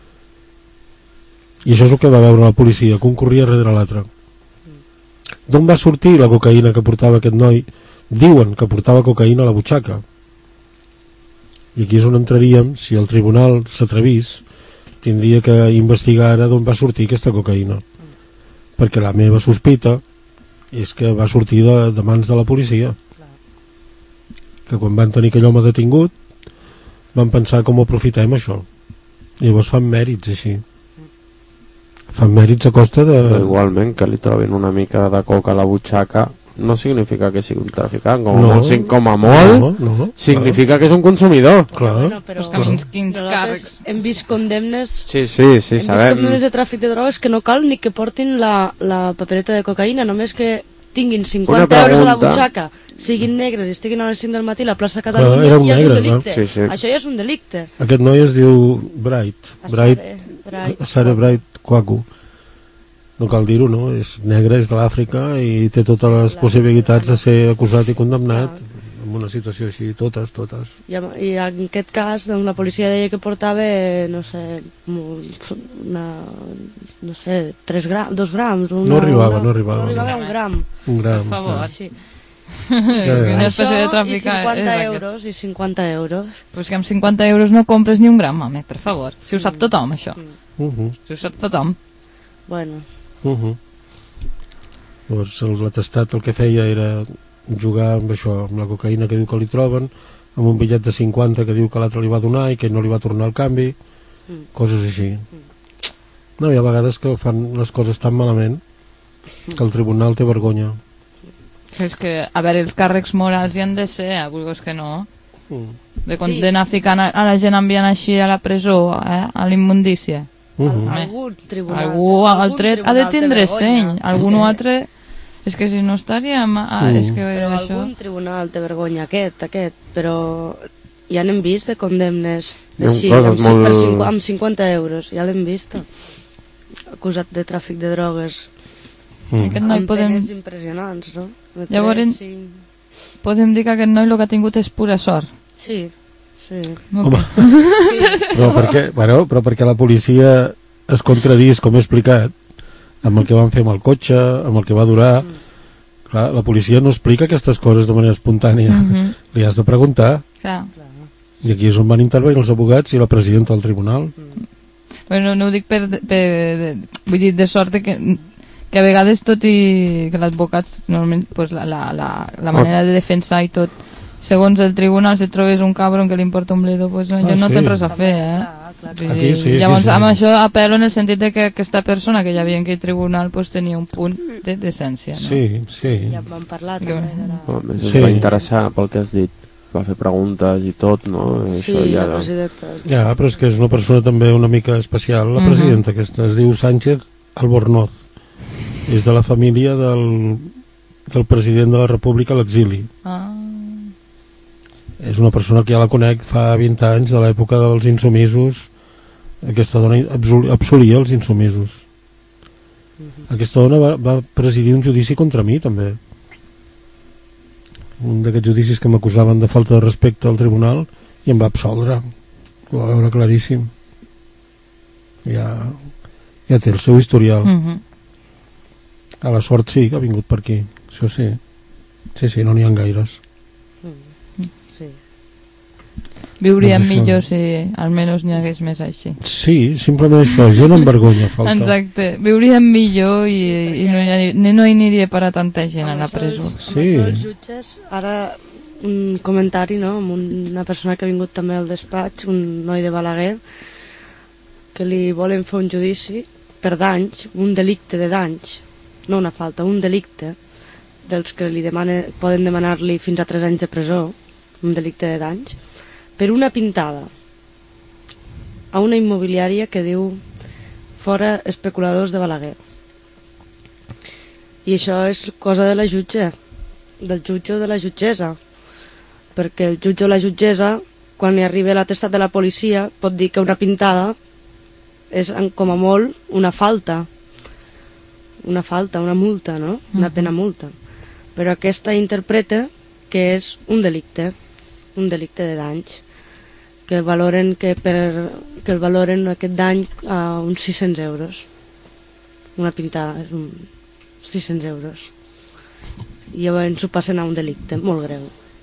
i això és el que va veure la policia, que un corria darrere l'altre. D'on va sortir la cocaïna que portava aquest noi? Diuen que portava cocaïna a la butxaca, i aquí és on entraríem. Si el tribunal s'atrevís, tindria que investigar ara d'on va sortir aquesta cocaïna, perquè la meva sospita és que va sortir de mans de la policia, que quan van tenir aquell home detingut van pensar com ho aprofitem això, i llavors fan mèrits així, fan mèrits a costa de... Però igualment que li trobin una mica de coca a la butxaca no significa que sigui un traficant, com a molt significa que és un consumidor. Bueno, però quins càrrecs hem vist condemnes sabem. Condemnes de tràfic de drogues que no cal ni que portin la papereta de cocaïna, només que tinguin 50 euros a la butxaca, siguin negres i estiguin a les 5 del matí a la plaça Catalunya, ja és un delicte. Això ja és un delicte. Aquest noi es diu Asare Bright Kwaku, no cal dir-ho, no? És negre, és de l'Àfrica i té totes les possibilitats de ser acusat i condemnat en una situació així, totes. I en aquest cas doncs, la policia deia que portava no sé 2 grams no arribava un gram per favor, sí. Una espècie de tràfica, i 50 euros. Però és que amb 50 euros no compres ni un gram, home, per favor, si ho sap tothom això, si ho sap tothom. Bueno, llavors l'atestat el que feia era jugar amb això, amb la cocaïna que diu que li troben, amb un bitllet de 50 que diu que l'altre li va donar i que no li va tornar el canvi, coses així. No, hi ha vegades que fan les coses tan malament que el tribunal té vergonya. És que, a veure, els càrrecs morals hi han de ser, vulguis que no, d'anar ficant a la gent enviant així a la presó, a l'immundícia. Algun tribunal ha de tindre seny, algun altre, és que si no estaríem però algun tribunal té vergonya, aquest, però ja n'hem vist de condemnes així, amb 50 euros, ja l'hem vist acusat de tràfic de drogues amb penes impressionants, no? Llavors podem dir que aquest noi el que ha tingut és pura sort. Sí. Home. Però perquè la policia es contradís, com he explicat, amb el que van fer amb el cotxe, amb el que va durar. Clar, la policia no explica aquestes coses de manera espontània, li has de preguntar. I aquí és on van intervenir els abogats i la presidenta del tribunal. Bueno, no ho dic vull dir de sort que a vegades, tot i que l'advocat normalment pues, la manera de defensar i tot, segons el tribunal, si trobes un cabron que li importa un bledo, pues, ja no tens res a fer, llavors amb això apel·lo en el sentit de que aquesta persona que ja havia en aquell tribunal pues, tenia un punt de decència, no? Sí. Ja vam parlar també de la... Més va interessar pel que has dit, va fer preguntes i tot, no? La presidenta. Ja, però és que és una persona també una mica especial, la presidenta aquesta, es diu Sánchez Albornoz, és de la família del president de la República a l'exili. És una persona que ja la conec fa 20 anys, de l'època dels insumisos. Aquesta dona absolia els insumisos. Aquesta dona va presidir un judici contra mi també, un d'aquests judicis que m'acusaven de falta de respecte al tribunal, i em va absoldre, ho va veure claríssim. Ja té el seu historial. A la sort sí que ha vingut per aquí, això sí, no n'hi ha gaires. Viuríem millor si almenys n'hi hagués més així. Sí, simplement això, gent amb vergonya falta. Exacte, viuríem millor i no hi aniria per a tanta gent a la presó. Amb això dels jutges, ara un comentari, no?, amb una persona que ha vingut també al despatx, un noi de Balaguer, que li volen fer un judici per danys, un delicte de danys, no una falta, un delicte dels que poden demanar-li fins a 3 anys de presó, un delicte de danys, per una pintada a una immobiliària que diu fora especuladors de Balaguer. I això és cosa de la jutge, del jutge o de la jutgessa, perquè el jutge o la jutgessa, quan hi arriba l'atestat de la policia, pot dir que una pintada és com a molt una falta, una multa, no? Una pena multa. Però aquesta interpreta que és un delicte de danys, que valoren el valoren aquest dany a uns 600 euros. Una pintada és 600 euros. I llavors ho passen a un delicte molt greu.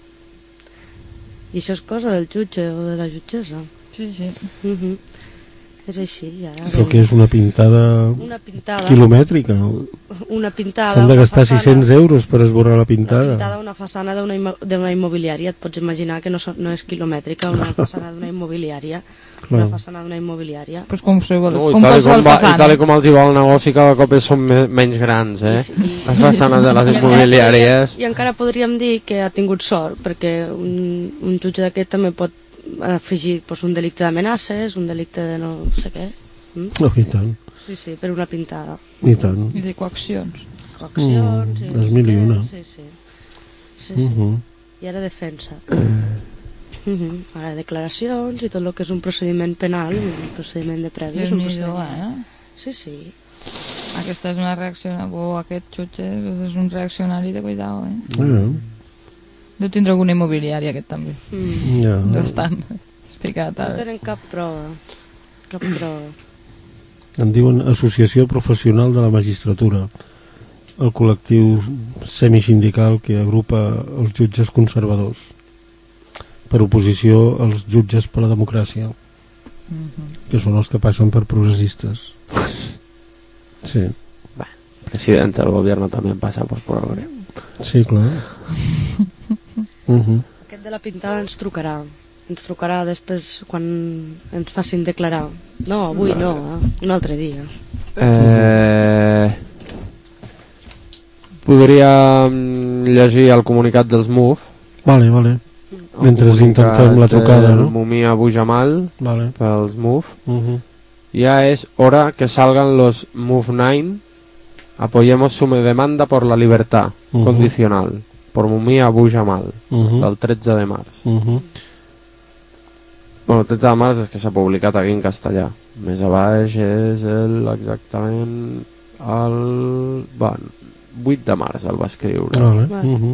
I això és cosa del jutge o de la jutgessa. Sí. És així. Però que és una pintada quilomètrica? Una pintada... S'han de gastar 600 euros per esborrar la pintada. Una pintada, una façana d'una immobiliària. Et pots imaginar que no és quilomètrica una façana d'una immobiliària. Una façana d'una immobiliària. Pues com I tal com els hi va el negoci, cada cop són menys grans, les façanes de les immobiliàries. I encara podríem dir que ha tingut sort, perquè un jutge d'aquest també pot afegir un delicte d'amenaces, un delicte de no sé què. I tant. Sí, per una pintada. I tant. I de coaccions. Les mil i una. Sí. I ara defensa. Ara declaracions i tot el que és un procediment penal, un procediment de previ. Sí. Aquesta és una reacció, aquest jutge és un reaccionari de cuidado, Deu tindre alguna immobiliària aquest també. Bastant explicat. No tenen cap prova. En diuen Associació Professional de la Magistratura, el col·lectiu semisindical que agrupa els jutges conservadors, per oposició als jutges per la democràcia, que són els que passen per progressistes. Sí. Presidente del gobierno también pasa por progre. Sí, clar. Aquest de la pintada ens trucarà després quan ens facin declarar. No, avui no, un altre dia. Podríem llegir el comunicat dels MUF. Vale. Mentre intentem la trucada, no? Mumia Abu Jamal, pels MUF. Ya es hora que salgan los MUF 9. Apoyemos su demanda por la libertad condicional. Por Mumia Abu Jamal, del 13 de març. Bueno, el 13 de març és que s'ha publicat aquí en castellà. Més a baix és exactament el 8 de març el va escriure.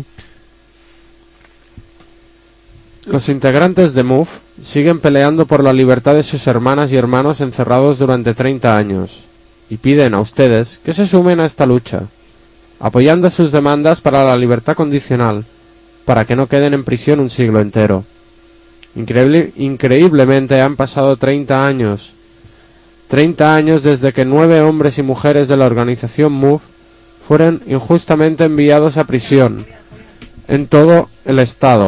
Los integrantes de MUF siguen peleando por la libertad de sus hermanas y hermanos encerrados durante 30 años y piden a ustedes que se sumen a esta lucha, apoyando sus demandas para la libertad condicional, para que no queden en prisión un siglo entero. Increíblemente han pasado 30 años. 30 años desde que 9 hombres y mujeres de la organización MUF fueron injustamente enviados a prisión en todo el estado.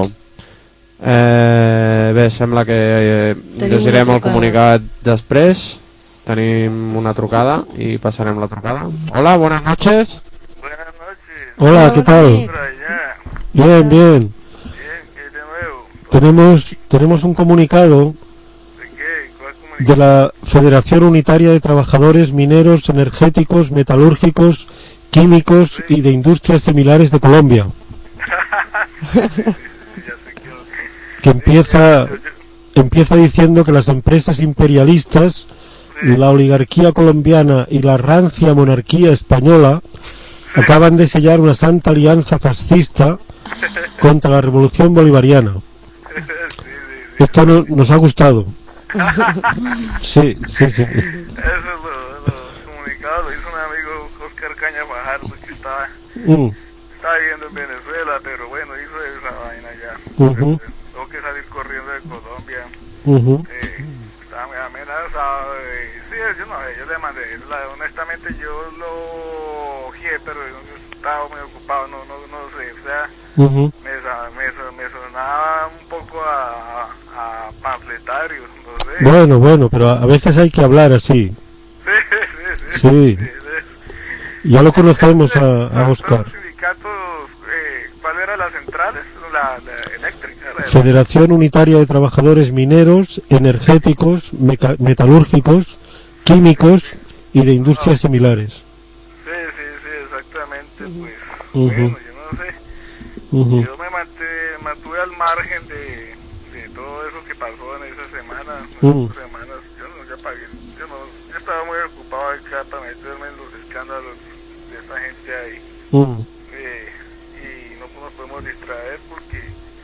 Bé, sembla que llegirem el comunicat després. Tenim una trucada y pasarem la trucada. Hola, buenas noches. Hola, ¿qué tal? Bien. Tenemos un comunicado de la Federación Unitaria de Trabajadores Mineros, Energéticos, Metalúrgicos, Químicos y de Industrias Similares de Colombia, que empieza diciendo que las empresas imperialistas, la oligarquía colombiana y la rancia monarquía española acaban de sellar una santa alianza fascista contra la revolución bolivariana. Esto nos ha gustado. Sí. Eso es lo comunicado, lo hizo un amigo Oscar Caña Fajardo, que estaba viviendo en Venezuela, pero bueno, hizo esa vaina ya. Tengo que salir corriendo de Colombia. Estaba muy amenazado. Sí, yo le mandé. Honestamente yo lo ojeé, pero estaba muy ocupado, no sé, o sea, me sonaba un poco a panfletario, no sé. Bueno, pero a veces hay que hablar así. Sí. Ya lo conocemos a Oscar. ¿Los sindicatos, cuál era la central? La eléctrica. Federación Unitaria de Trabajadores Mineros, Energéticos, Metalúrgicos, Químicos y de Industrias Similares. Sí, exactamente, pues. Bueno, yo no sé. Yo me mantuve al margen de todo eso que pasó en esa semana, yo estaba muy ocupado acá para meterme en los escándalos de esta gente ahí, y no nos podemos distraer porque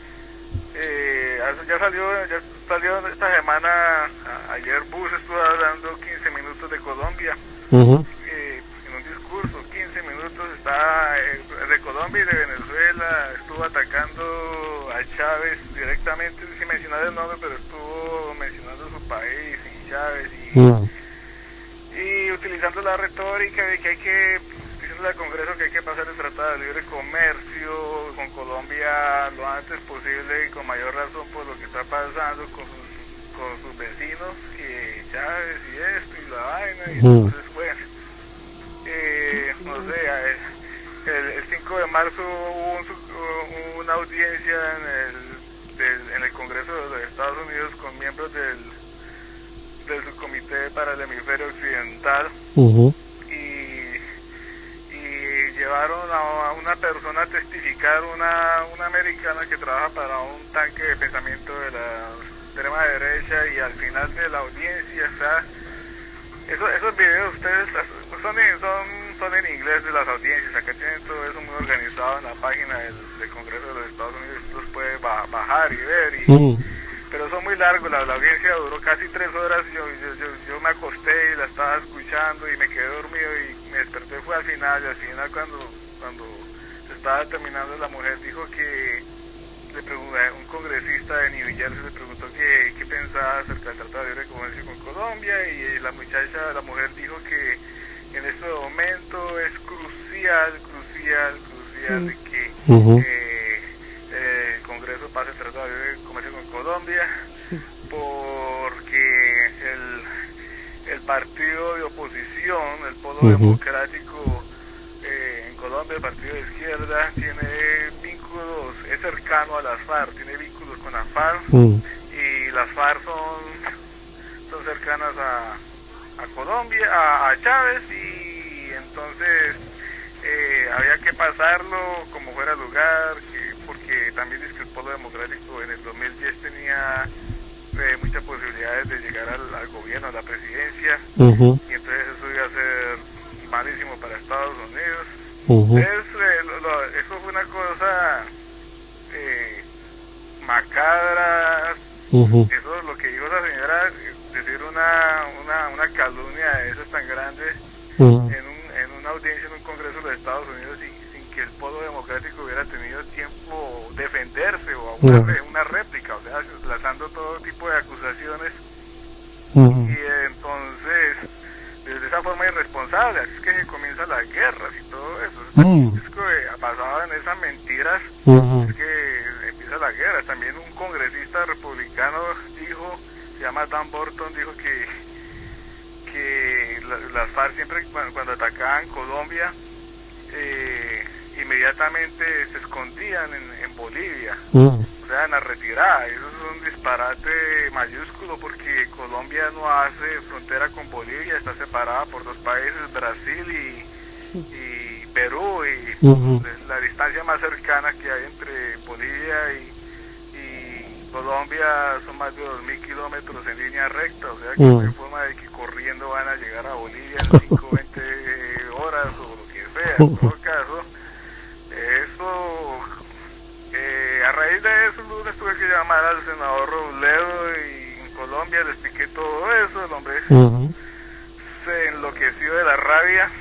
ya salió esta semana, ayer Bush estuvo hablando 15 minutos de Colombia, en un discurso, 15 minutos está de Colombia y de Venezuela, estuvo atacando a Chávez directamente, sin mencionar el nombre, pero estuvo mencionando su país y Chávez y utilizando la retórica de que hay que, diciéndole al Congreso que hay que pasar el Tratado de Libre Comercio con Colombia lo antes posible y con mayor razón por lo que está pasando con sus vecinos, que Chávez y esto y la vaina, y entonces bueno, no sé, el 5 de marzo hubo una audiencia en el Congreso de los Estados Unidos con miembros del subcomité para el hemisferio occidental, y llevaron a una persona a testificar, una americana que trabaja para un tanque de pensamiento de la extrema derecha, y al final de la audiencia está esos videos, ustedes son en inglés de las audiencias, acá tienen todo eso muy organizado en la página del Congreso de los Estados Unidos, los puede bajar y ver, pero son muy largos, la audiencia duró casi 3 horas, yo me acosté y la estaba escuchando y me quedé dormido y me desperté fue al final, y al final cuando se estaba terminando la mujer dijo que le preguntó, un congresista de New Jersey le preguntó qué pensaba acerca del Tratado de Libre Comercio con Colombia, y la mujer dijo que en este momento es crucial de que el Congreso pase el Tratado de Libre Comercio con Colombia, porque el partido de oposición, el Polo Democrático en Colombia, el partido de izquierda, tiene vínculos, es cercano a las FARC, tiene vínculos con la FARC, y las FARC son cercanas a Colombia, a Chávez, y entonces había que pasarlo como fuera lugar, porque también dice que el Polo Democrático en el 2010 tenía muchas posibilidades de llegar al gobierno, a la presidencia, y entonces eso iba a ser malísimo para Estados Unidos. Entonces, eso fue una cosa macabra, eso es lo que dijo la señora, decir una calumnia de esas tan grandes en una audiencia en un Congreso de los Estados Unidos sin que el Polo Democrático hubiera tenido tiempo de defenderse o una réplica, o sea, lanzando todo tipo de acusaciones, y entonces de esa forma irresponsable, así es que comienza las guerras y todo eso, es que basadas en esas mentiras, es que empieza la guerra. También un congresista republicano dijo, se llama Dan Burton, dijo que las FARC siempre cuando atacaban Colombia inmediatamente se escondían en Bolivia, o sea, en la retirada. Eso es un disparate mayúsculo porque Colombia no hace frontera con Bolivia, está separada por 2 países, Brasil y Perú, y la distancia más cercana que hay entre Bolivia y Colombia son más de 2.000 kilómetros en línea recta, o sea que no hay forma de que corriendo van a llegar a Bolivia en 5 o 20 horas o lo que sea. En todo caso, eso, a raíz de eso, el lunes tuve que llamar al senador Robledo y en Colombia le expliqué todo eso. El hombre se enloqueció de la rabia,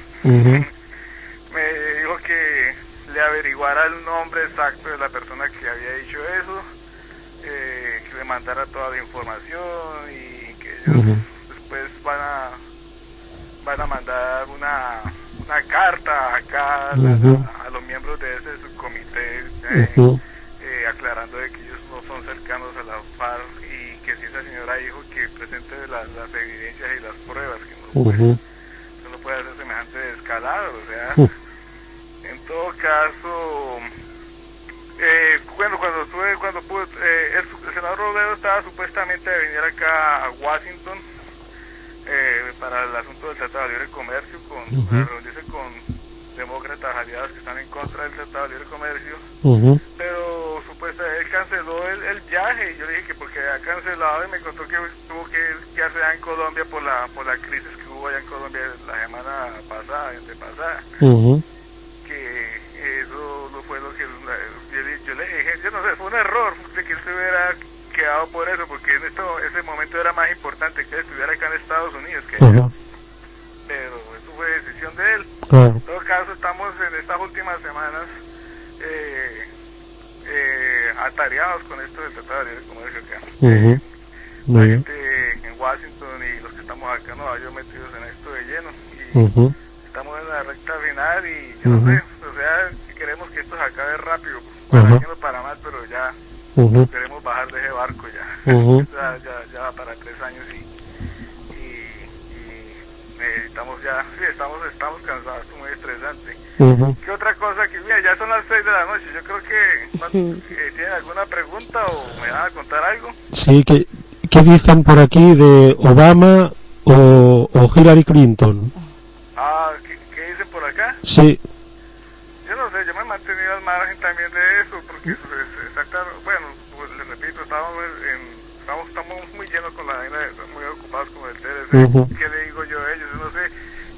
me dijo que le averiguara el nombre exacto de la persona que había dicho eso, que le mandara toda la información y que ellos después van a mandar una carta acá a los miembros de ese subcomité aclarando de que ellos no son cercanos a la FARC y que si esa señora dijo que presente las evidencias y las pruebas, que no puede hacer semejante descalabro, o sea, en todo caso, cuando pude, el senador Robledo estaba supuestamente de venir acá a Washington para el asunto del Tratado de Libre Comercio, para reunirse con demócratas aliados que están en contra del Tratado de Libre Comercio, pero supuestamente él canceló el viaje, y yo le dije que porque había cancelado, y me contó que tuvo que quedarse allá en Colombia por la crisis que hubo allá en Colombia la semana pasada, antepasada, que eso no fue lo que yo le dije, yo no sé, fue un error de que él se hubiera quedado por eso, porque en ese momento era más importante que él estuviera acá en Estados Unidos que allá. Pero eso fue decisión de él. En todo caso, estamos en estas últimas semanas atareados con esto del Tratado de Libre Comercio acá. La gente en Washington y los que estamos acá en Nueva York metidos en esto de lleno, y estamos en la recta final, y yo no sé, o sea, queremos que esto se acabe rápido, para bien o para mal, pero ya queremos bajar de ese barco ya. Ya va para 3 años y necesitamos ya, sí, estamos cansados, es muy estresante. ¿Qué otra cosa? Que mira, ya son las 6 de la noche, yo creo que ¿tienen alguna pregunta o me van a contar algo? Sí, ¿qué dicen por aquí de Obama o Hillary Clinton? ¿Qué dicen por acá? Sí. Yo no sé, yo me he mantenido al margen también de eso, porque bueno, pues les repito, estamos muy llenos con la vaina, muy ocupados con el TLC. ¿Qué le digo yo a ellos? Yo no sé.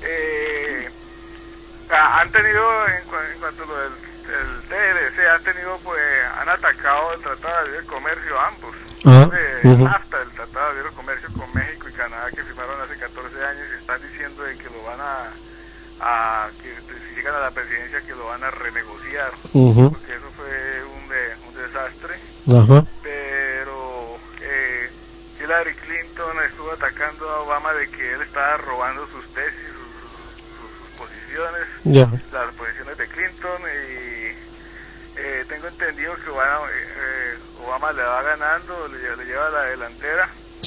Han tenido, en cuanto a lo del TLC, han atacado el Tratado de Libre Comercio ambos. NAFTA, el Tratado de Libre Comercio con México y Canadá, que firmaron hace 14 años, y están diciendo de que lo van que si llegan a la presidencia que lo van a renegociar, porque eso fue un desastre. Pero Hillary Clinton estuvo atacando a Obama de que él estaba robando sus tesis, sus posiciones, las posiciones de Clinton, y tengo entendido que Obama le va ganando, le lleva la delantera.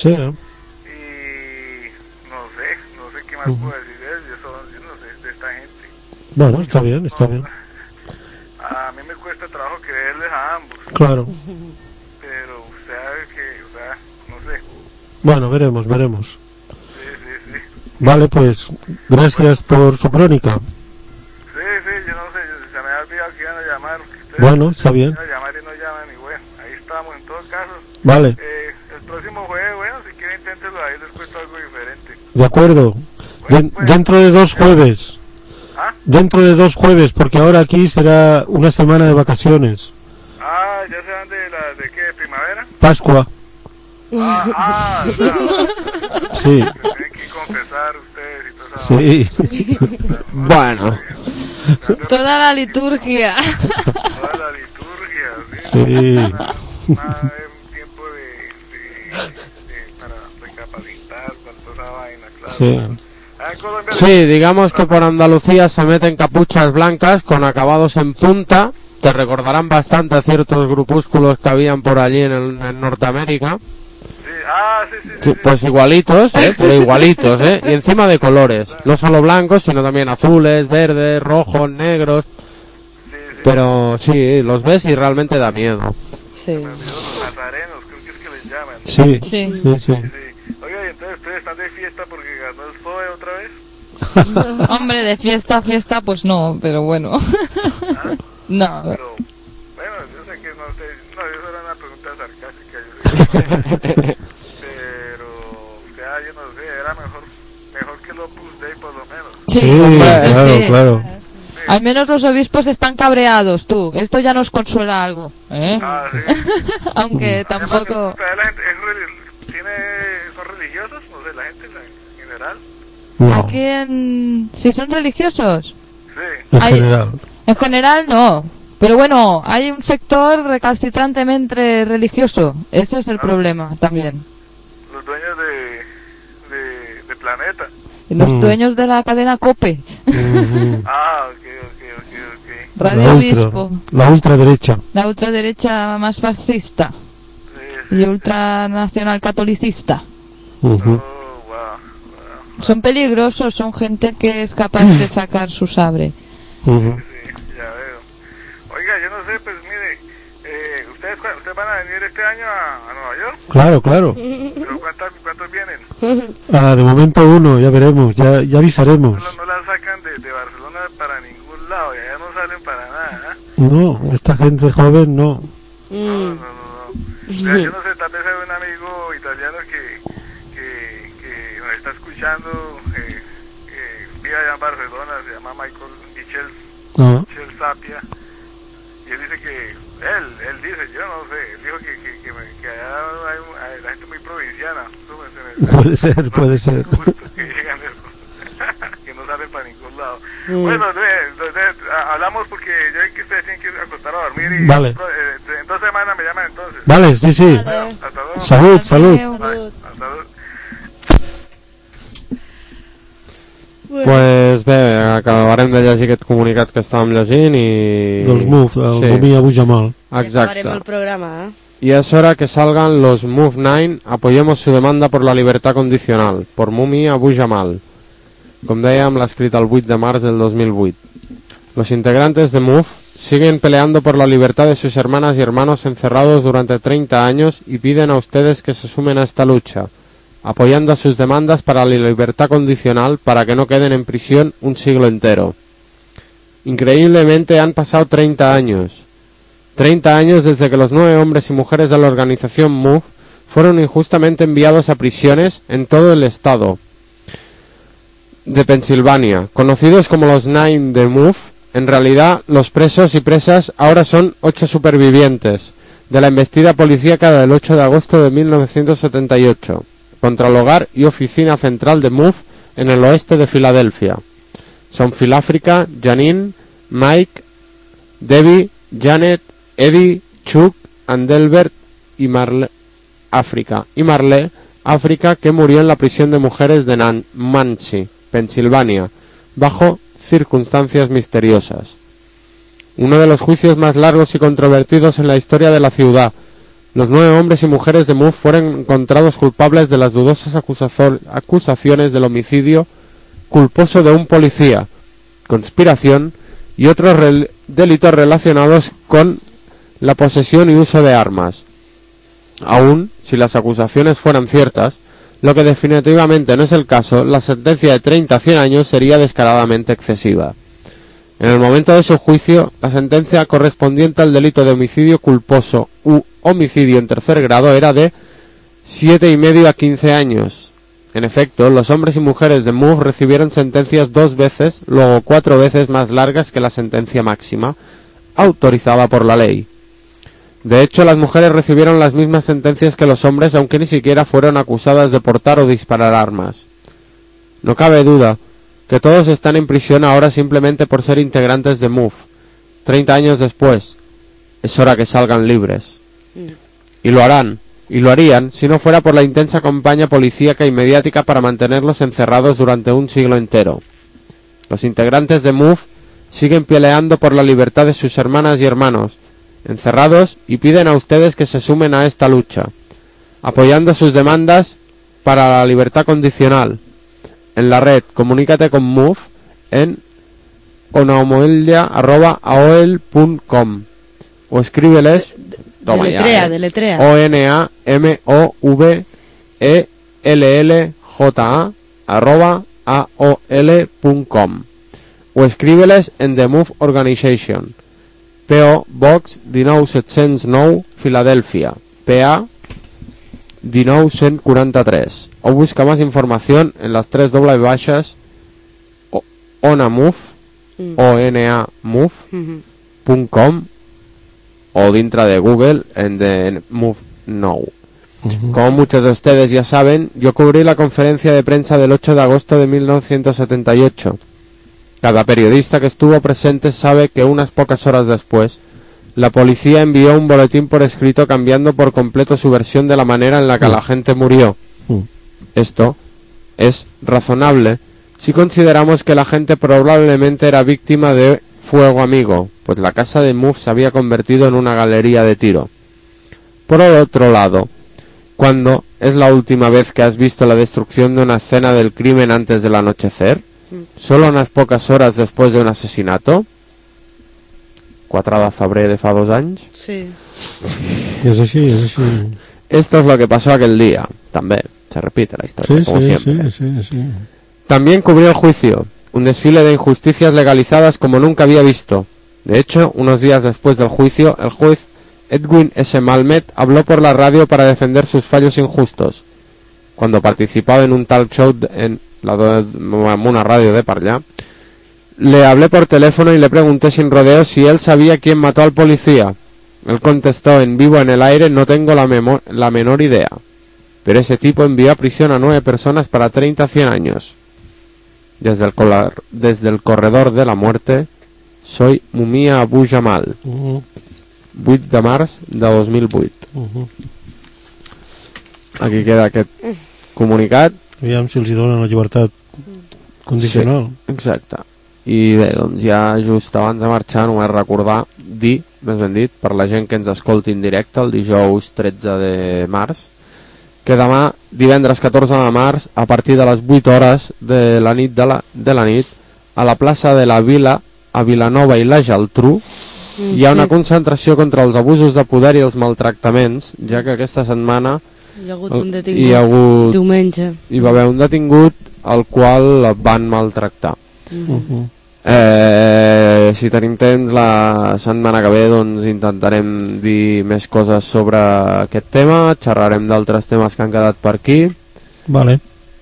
Y no sé qué más puedo decir de él, yo no sé de esta gente. Bueno, está bien. A mí me cuesta trabajo creerles a ambos. Claro. Pero no sé. Bueno, veremos. Sí. Vale, pues, gracias por su crónica. Sí, yo no sé, se me ha olvidado que iban a llamar. Bueno, está bien. Iban a llamar y no llaman, y bueno, ahí estamos en todo caso. Vale. El próximo jueves, bueno, si quieren inténtelo, ahí les cuento algo diferente. De acuerdo. Dentro de 2 jueves. Dentro de 2 jueves, porque ahora aquí será una semana de vacaciones. ¿Ya se van de qué? ¿De primavera? Pascua. No. Sí. Tienen que confesar ustedes y todo eso. Sí. Bueno. Toda la liturgia. Sí. Un tiempo para recapacitar con toda esa vaina, claro. Sí, digamos que por Andalucía se meten capuchas blancas con acabados en punta. Te recordarán bastante a ciertos grupúsculos que habían por allí en Norteamérica. Sí, pues igualitos, pero igualitos, y encima de colores, no solo blancos, sino también azules, verdes, rojos, negros. Pero sí, los ves y realmente da miedo. Sí. Los nazarenos, creo que es que les llaman. Sí. Oiga, y entonces ustedes están de fiesta porque ganó el PSOE otra vez. Hombre, de fiesta, pues no, pero bueno. No. Pero, bueno, yo sé que no, eso era una pregunta sarcástica, yo sé. Pero, yo no sé, era mejor que el Opus Dei por lo menos. Sí, claro. Al menos los obispos están cabreados, tú. Esto ya nos consuela algo, Sí. Aunque tampoco... La gente ¿son religiosos? No sé, la gente en general. Aquí ¿sí son religiosos? Sí. En general no. Pero bueno, hay un sector recalcitrantemente religioso. Ese es el problema también. Los dueños de Planeta. Los dueños de la cadena COPE. Ok. Radio Obispo. La ultraderecha. La ultraderecha más fascista. Y ultranacional catolicista. Son peligrosos, son gente que es capaz de sacar su sabre. Ya veo. Oiga, yo no sé, pues mire, ¿ustedes van a venir este año a Nueva York? Claro. ¿Pero cuántos vienen? De momento 1, ya veremos, ya avisaremos. No la sacan de Barcelona para ningún No, esta gente joven no. No. Yo no sé, tal vez hay un amigo italiano que nos está escuchando, vive allá en Barcelona, se llama Michel Sapia, y él dice que, él dice, yo no sé, él dijo que allá hay la gente muy provinciana. Puede ser. Que llegan que no salen para ningún lado. Bueno, entonces hablamos porque yo sé que ustedes tienen que acostar a dormir y vale. En 2 semanas me llaman entonces. Vale, sí. Bueno, hasta luego. Salud. Hasta luego. Pues bé, acabarem de llegir aquest comunicat que estàvem llegint i... Dels MUF, el Mumi Abu Jamal. Exacte. Acabarem el programa, Y es hora que salgan los MUF 9, apoyemos su demanda por la libertad condicional, por Mumi Abu Jamal. Com dèiem, l'ha escrit el 8 de març del 2008. Los integrantes de MUF siguen peleando por la libertad de sus hermanas y hermanos encerrados durante 30 años y piden a ustedes que se sumen a esta lucha, apoyando a sus demandas para la libertad condicional para que no queden en prisión un siglo entero. Increíblemente han pasado 30 años. 30 años desde que los 9 hombres y mujeres de la organización MUF fueron injustamente enviados a prisiones en todo el estado de Pensilvania, conocidos como los 9 de MUF. En realidad, los presos y presas ahora son 8 supervivientes de la embestida policíaca del 8 de agosto de 1978 contra el hogar y oficina central de MUF en el oeste de Filadelfia. Son Phil África, Janine, Mike, Debbie, Janet, Eddie, Chuck, Andelbert y Marle África, que murió en la prisión de mujeres de Muncie, Pensilvania, bajo circunstancias misteriosas. Uno de los juicios más largos y controvertidos en la historia de la ciudad. Los 9 hombres y mujeres de MUF fueron encontrados culpables de las dudosas acusaciones del homicidio culposo de un policía, conspiración y otros delitos relacionados con la posesión y uso de armas. Aún si las acusaciones fueran ciertas, lo que definitivamente no es el caso, la sentencia de 30 a 100 años sería descaradamente excesiva. En el momento de su juicio, la sentencia correspondiente al delito de homicidio culposo u homicidio en tercer grado era de 7,5 a 15 años. En efecto, los hombres y mujeres de MUF recibieron sentencias 2 veces, luego 4 veces más largas que la sentencia máxima, autorizada por la ley. De hecho, las mujeres recibieron las mismas sentencias que los hombres, aunque ni siquiera fueron acusadas de portar o disparar armas. No cabe duda que todos están en prisión ahora simplemente por ser integrantes de MUF. 30 años después, es hora que salgan libres. Y lo harán, y lo harían si no fuera por la intensa campaña policíaca y mediática para mantenerlos encerrados durante un siglo entero. Los integrantes de MUF siguen peleando por la libertad de sus hermanas y hermanos, encerrados, y piden a ustedes que se sumen a esta lucha, apoyando sus demandas para la libertad condicional. En la red, comunícate con MUF en onamoelia@aol.com o escríbeles deletrea. onamouvellja@aol.com o escríbeles en The MUF Organization, P.O. Box 19709, Filadèlfia, PA 19143, o busca más información en las 3 baixes onamuf, onamuf.com o dentro de Google en The MUF Now. Como muchos de ustedes ya saben, yo cubrí la conferencia de prensa del 8 de agosto de 1978. Cada periodista que estuvo presente sabe que unas pocas horas después, la policía envió un boletín por escrito cambiando por completo su versión de la manera en la que la gente murió. Esto es razonable si consideramos que la gente probablemente era víctima de fuego amigo, pues la casa de MUF se había convertido en una galería de tiro. Por el otro lado, ¿cuándo es la última vez que has visto la destrucción de una escena del crimen antes del anochecer? ¿Solo unas pocas horas después de un asesinato? 4 de febrer de fa 2 anys? Sí. Es así, es así. Esto es lo que pasó aquel día. También se repite la historia, como siempre. Sí. También cubrió el juicio, un desfile de injusticias legalizadas como nunca había visto. De hecho, unos días después del juicio, el juez Edwin S. Malmet habló por la radio para defender sus fallos injustos. Cuando participaba en un talk show en una radio de per allá, le hablé por teléfono y le pregunté sin rodeos si él sabía quién mató al policía. Él contestó en vivo en el aire: no tengo la menor idea. Pero ese tipo envió a prisión a 9 personas para 30 a 100 años. Desde el corredor de la muerte, soy Mumia Abu Jamal. 8 de març de 2008. Aquí queda aquest comunicat. Aviam si els hi donen la llibertat condicional. Sí, exacte. I bé, doncs ja just abans de marxar només recordar, més ben dit, per la gent que ens escolti en directe el dijous 13 de març, que demà, divendres 14 de març, a partir de les 8 hores de la nit, a la plaça de la Vila, a Vilanova i la Geltrú, hi ha una concentració contra els abusos de poder i els maltractaments, ja que aquesta setmana hi ha hagut un detingut diumenge. Hi va haver un detingut al qual van maltractar. Si tenim temps la setmana que ve, doncs intentarem dir més coses sobre aquest tema, xerrarem d'altres temes que han quedat per aquí en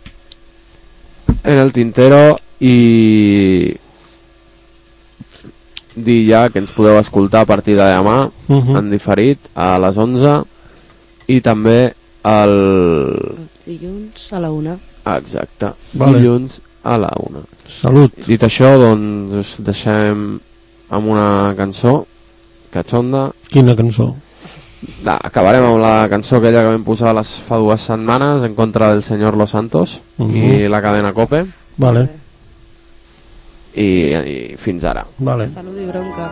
el tintero, i dir ja que ens podeu escoltar a partir de demà en diferit a les 11 i també el dilluns a la 1. Exacte, dilluns a la 1. Salut. Dit això, doncs us deixem amb una cançó catxonda. Quina cançó? Acabarem amb la cançó aquella que vam posar fa 2 setmanes en contra del senyor Los Santos i la cadena COPE. I fins ara. Salut i bronca.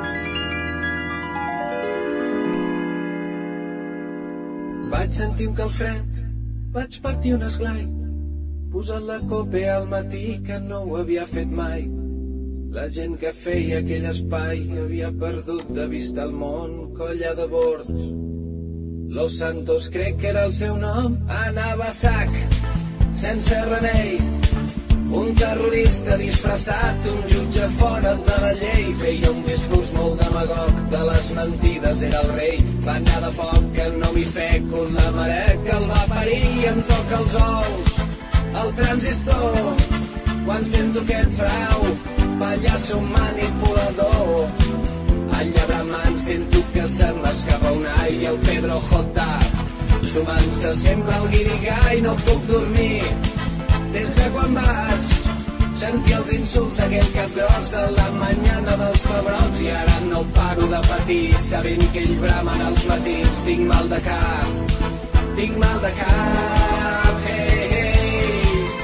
Vaig sentir un calfred, vaig patir un esglai, posant la COPE al matí que no ho havia fet mai. La gent que feia aquell espai havia perdut de vista el món, colla de bords. Los Santos crec que era el seu nom, anava a sac, sense remei. Un terrorista disfressat, un jutge fora de la llei, feia un discurs molt demagog, de les mentides era el rei. Va anar de poc que no m'hi feco, la mare que el va parir em toca els ous. El transistor, quan sento aquest frau, pallasso manipulador. Al llabramant sento que se m'escapa un ai i el Pedro J. Sumant-se sempre el guirigall, no puc dormir. Des de quan vaig sentir els insults d'aquell capgros de la mañana dels pebrots, i ara no paro de patir sabent que ell bramen als matins. Tinc mal de cap, tinc mal de cap, hey, hey.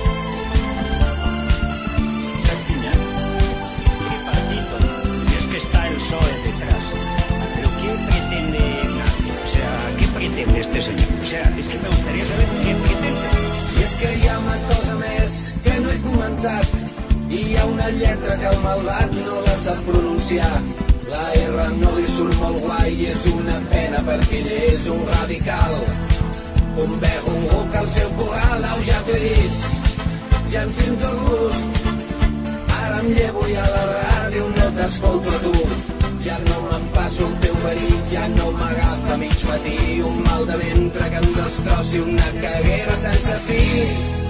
¿Qué partido? Y es que está el PSOE detrás. ¿Pero qué pretende Ignacio? O sea, ¿qué pretende este señor? O sea, es que me gustaría saber qué pretende. I és que hi ha una cosa més que no he comentat, i hi ha una lletra que el malvat no la sap pronunciar. La R no li surt molt guai i és una pena perquè ell és un radical. Un veg, un ruc al seu corral, au, ja t'ho he dit, ja em sento a gust. Ara em llevo i a la ràdio no t'escolto a tu. Ja no me'n passo el teu verí, ja no m'agafa mig matí un mal de ventre que em destrossi una caguera sense fi.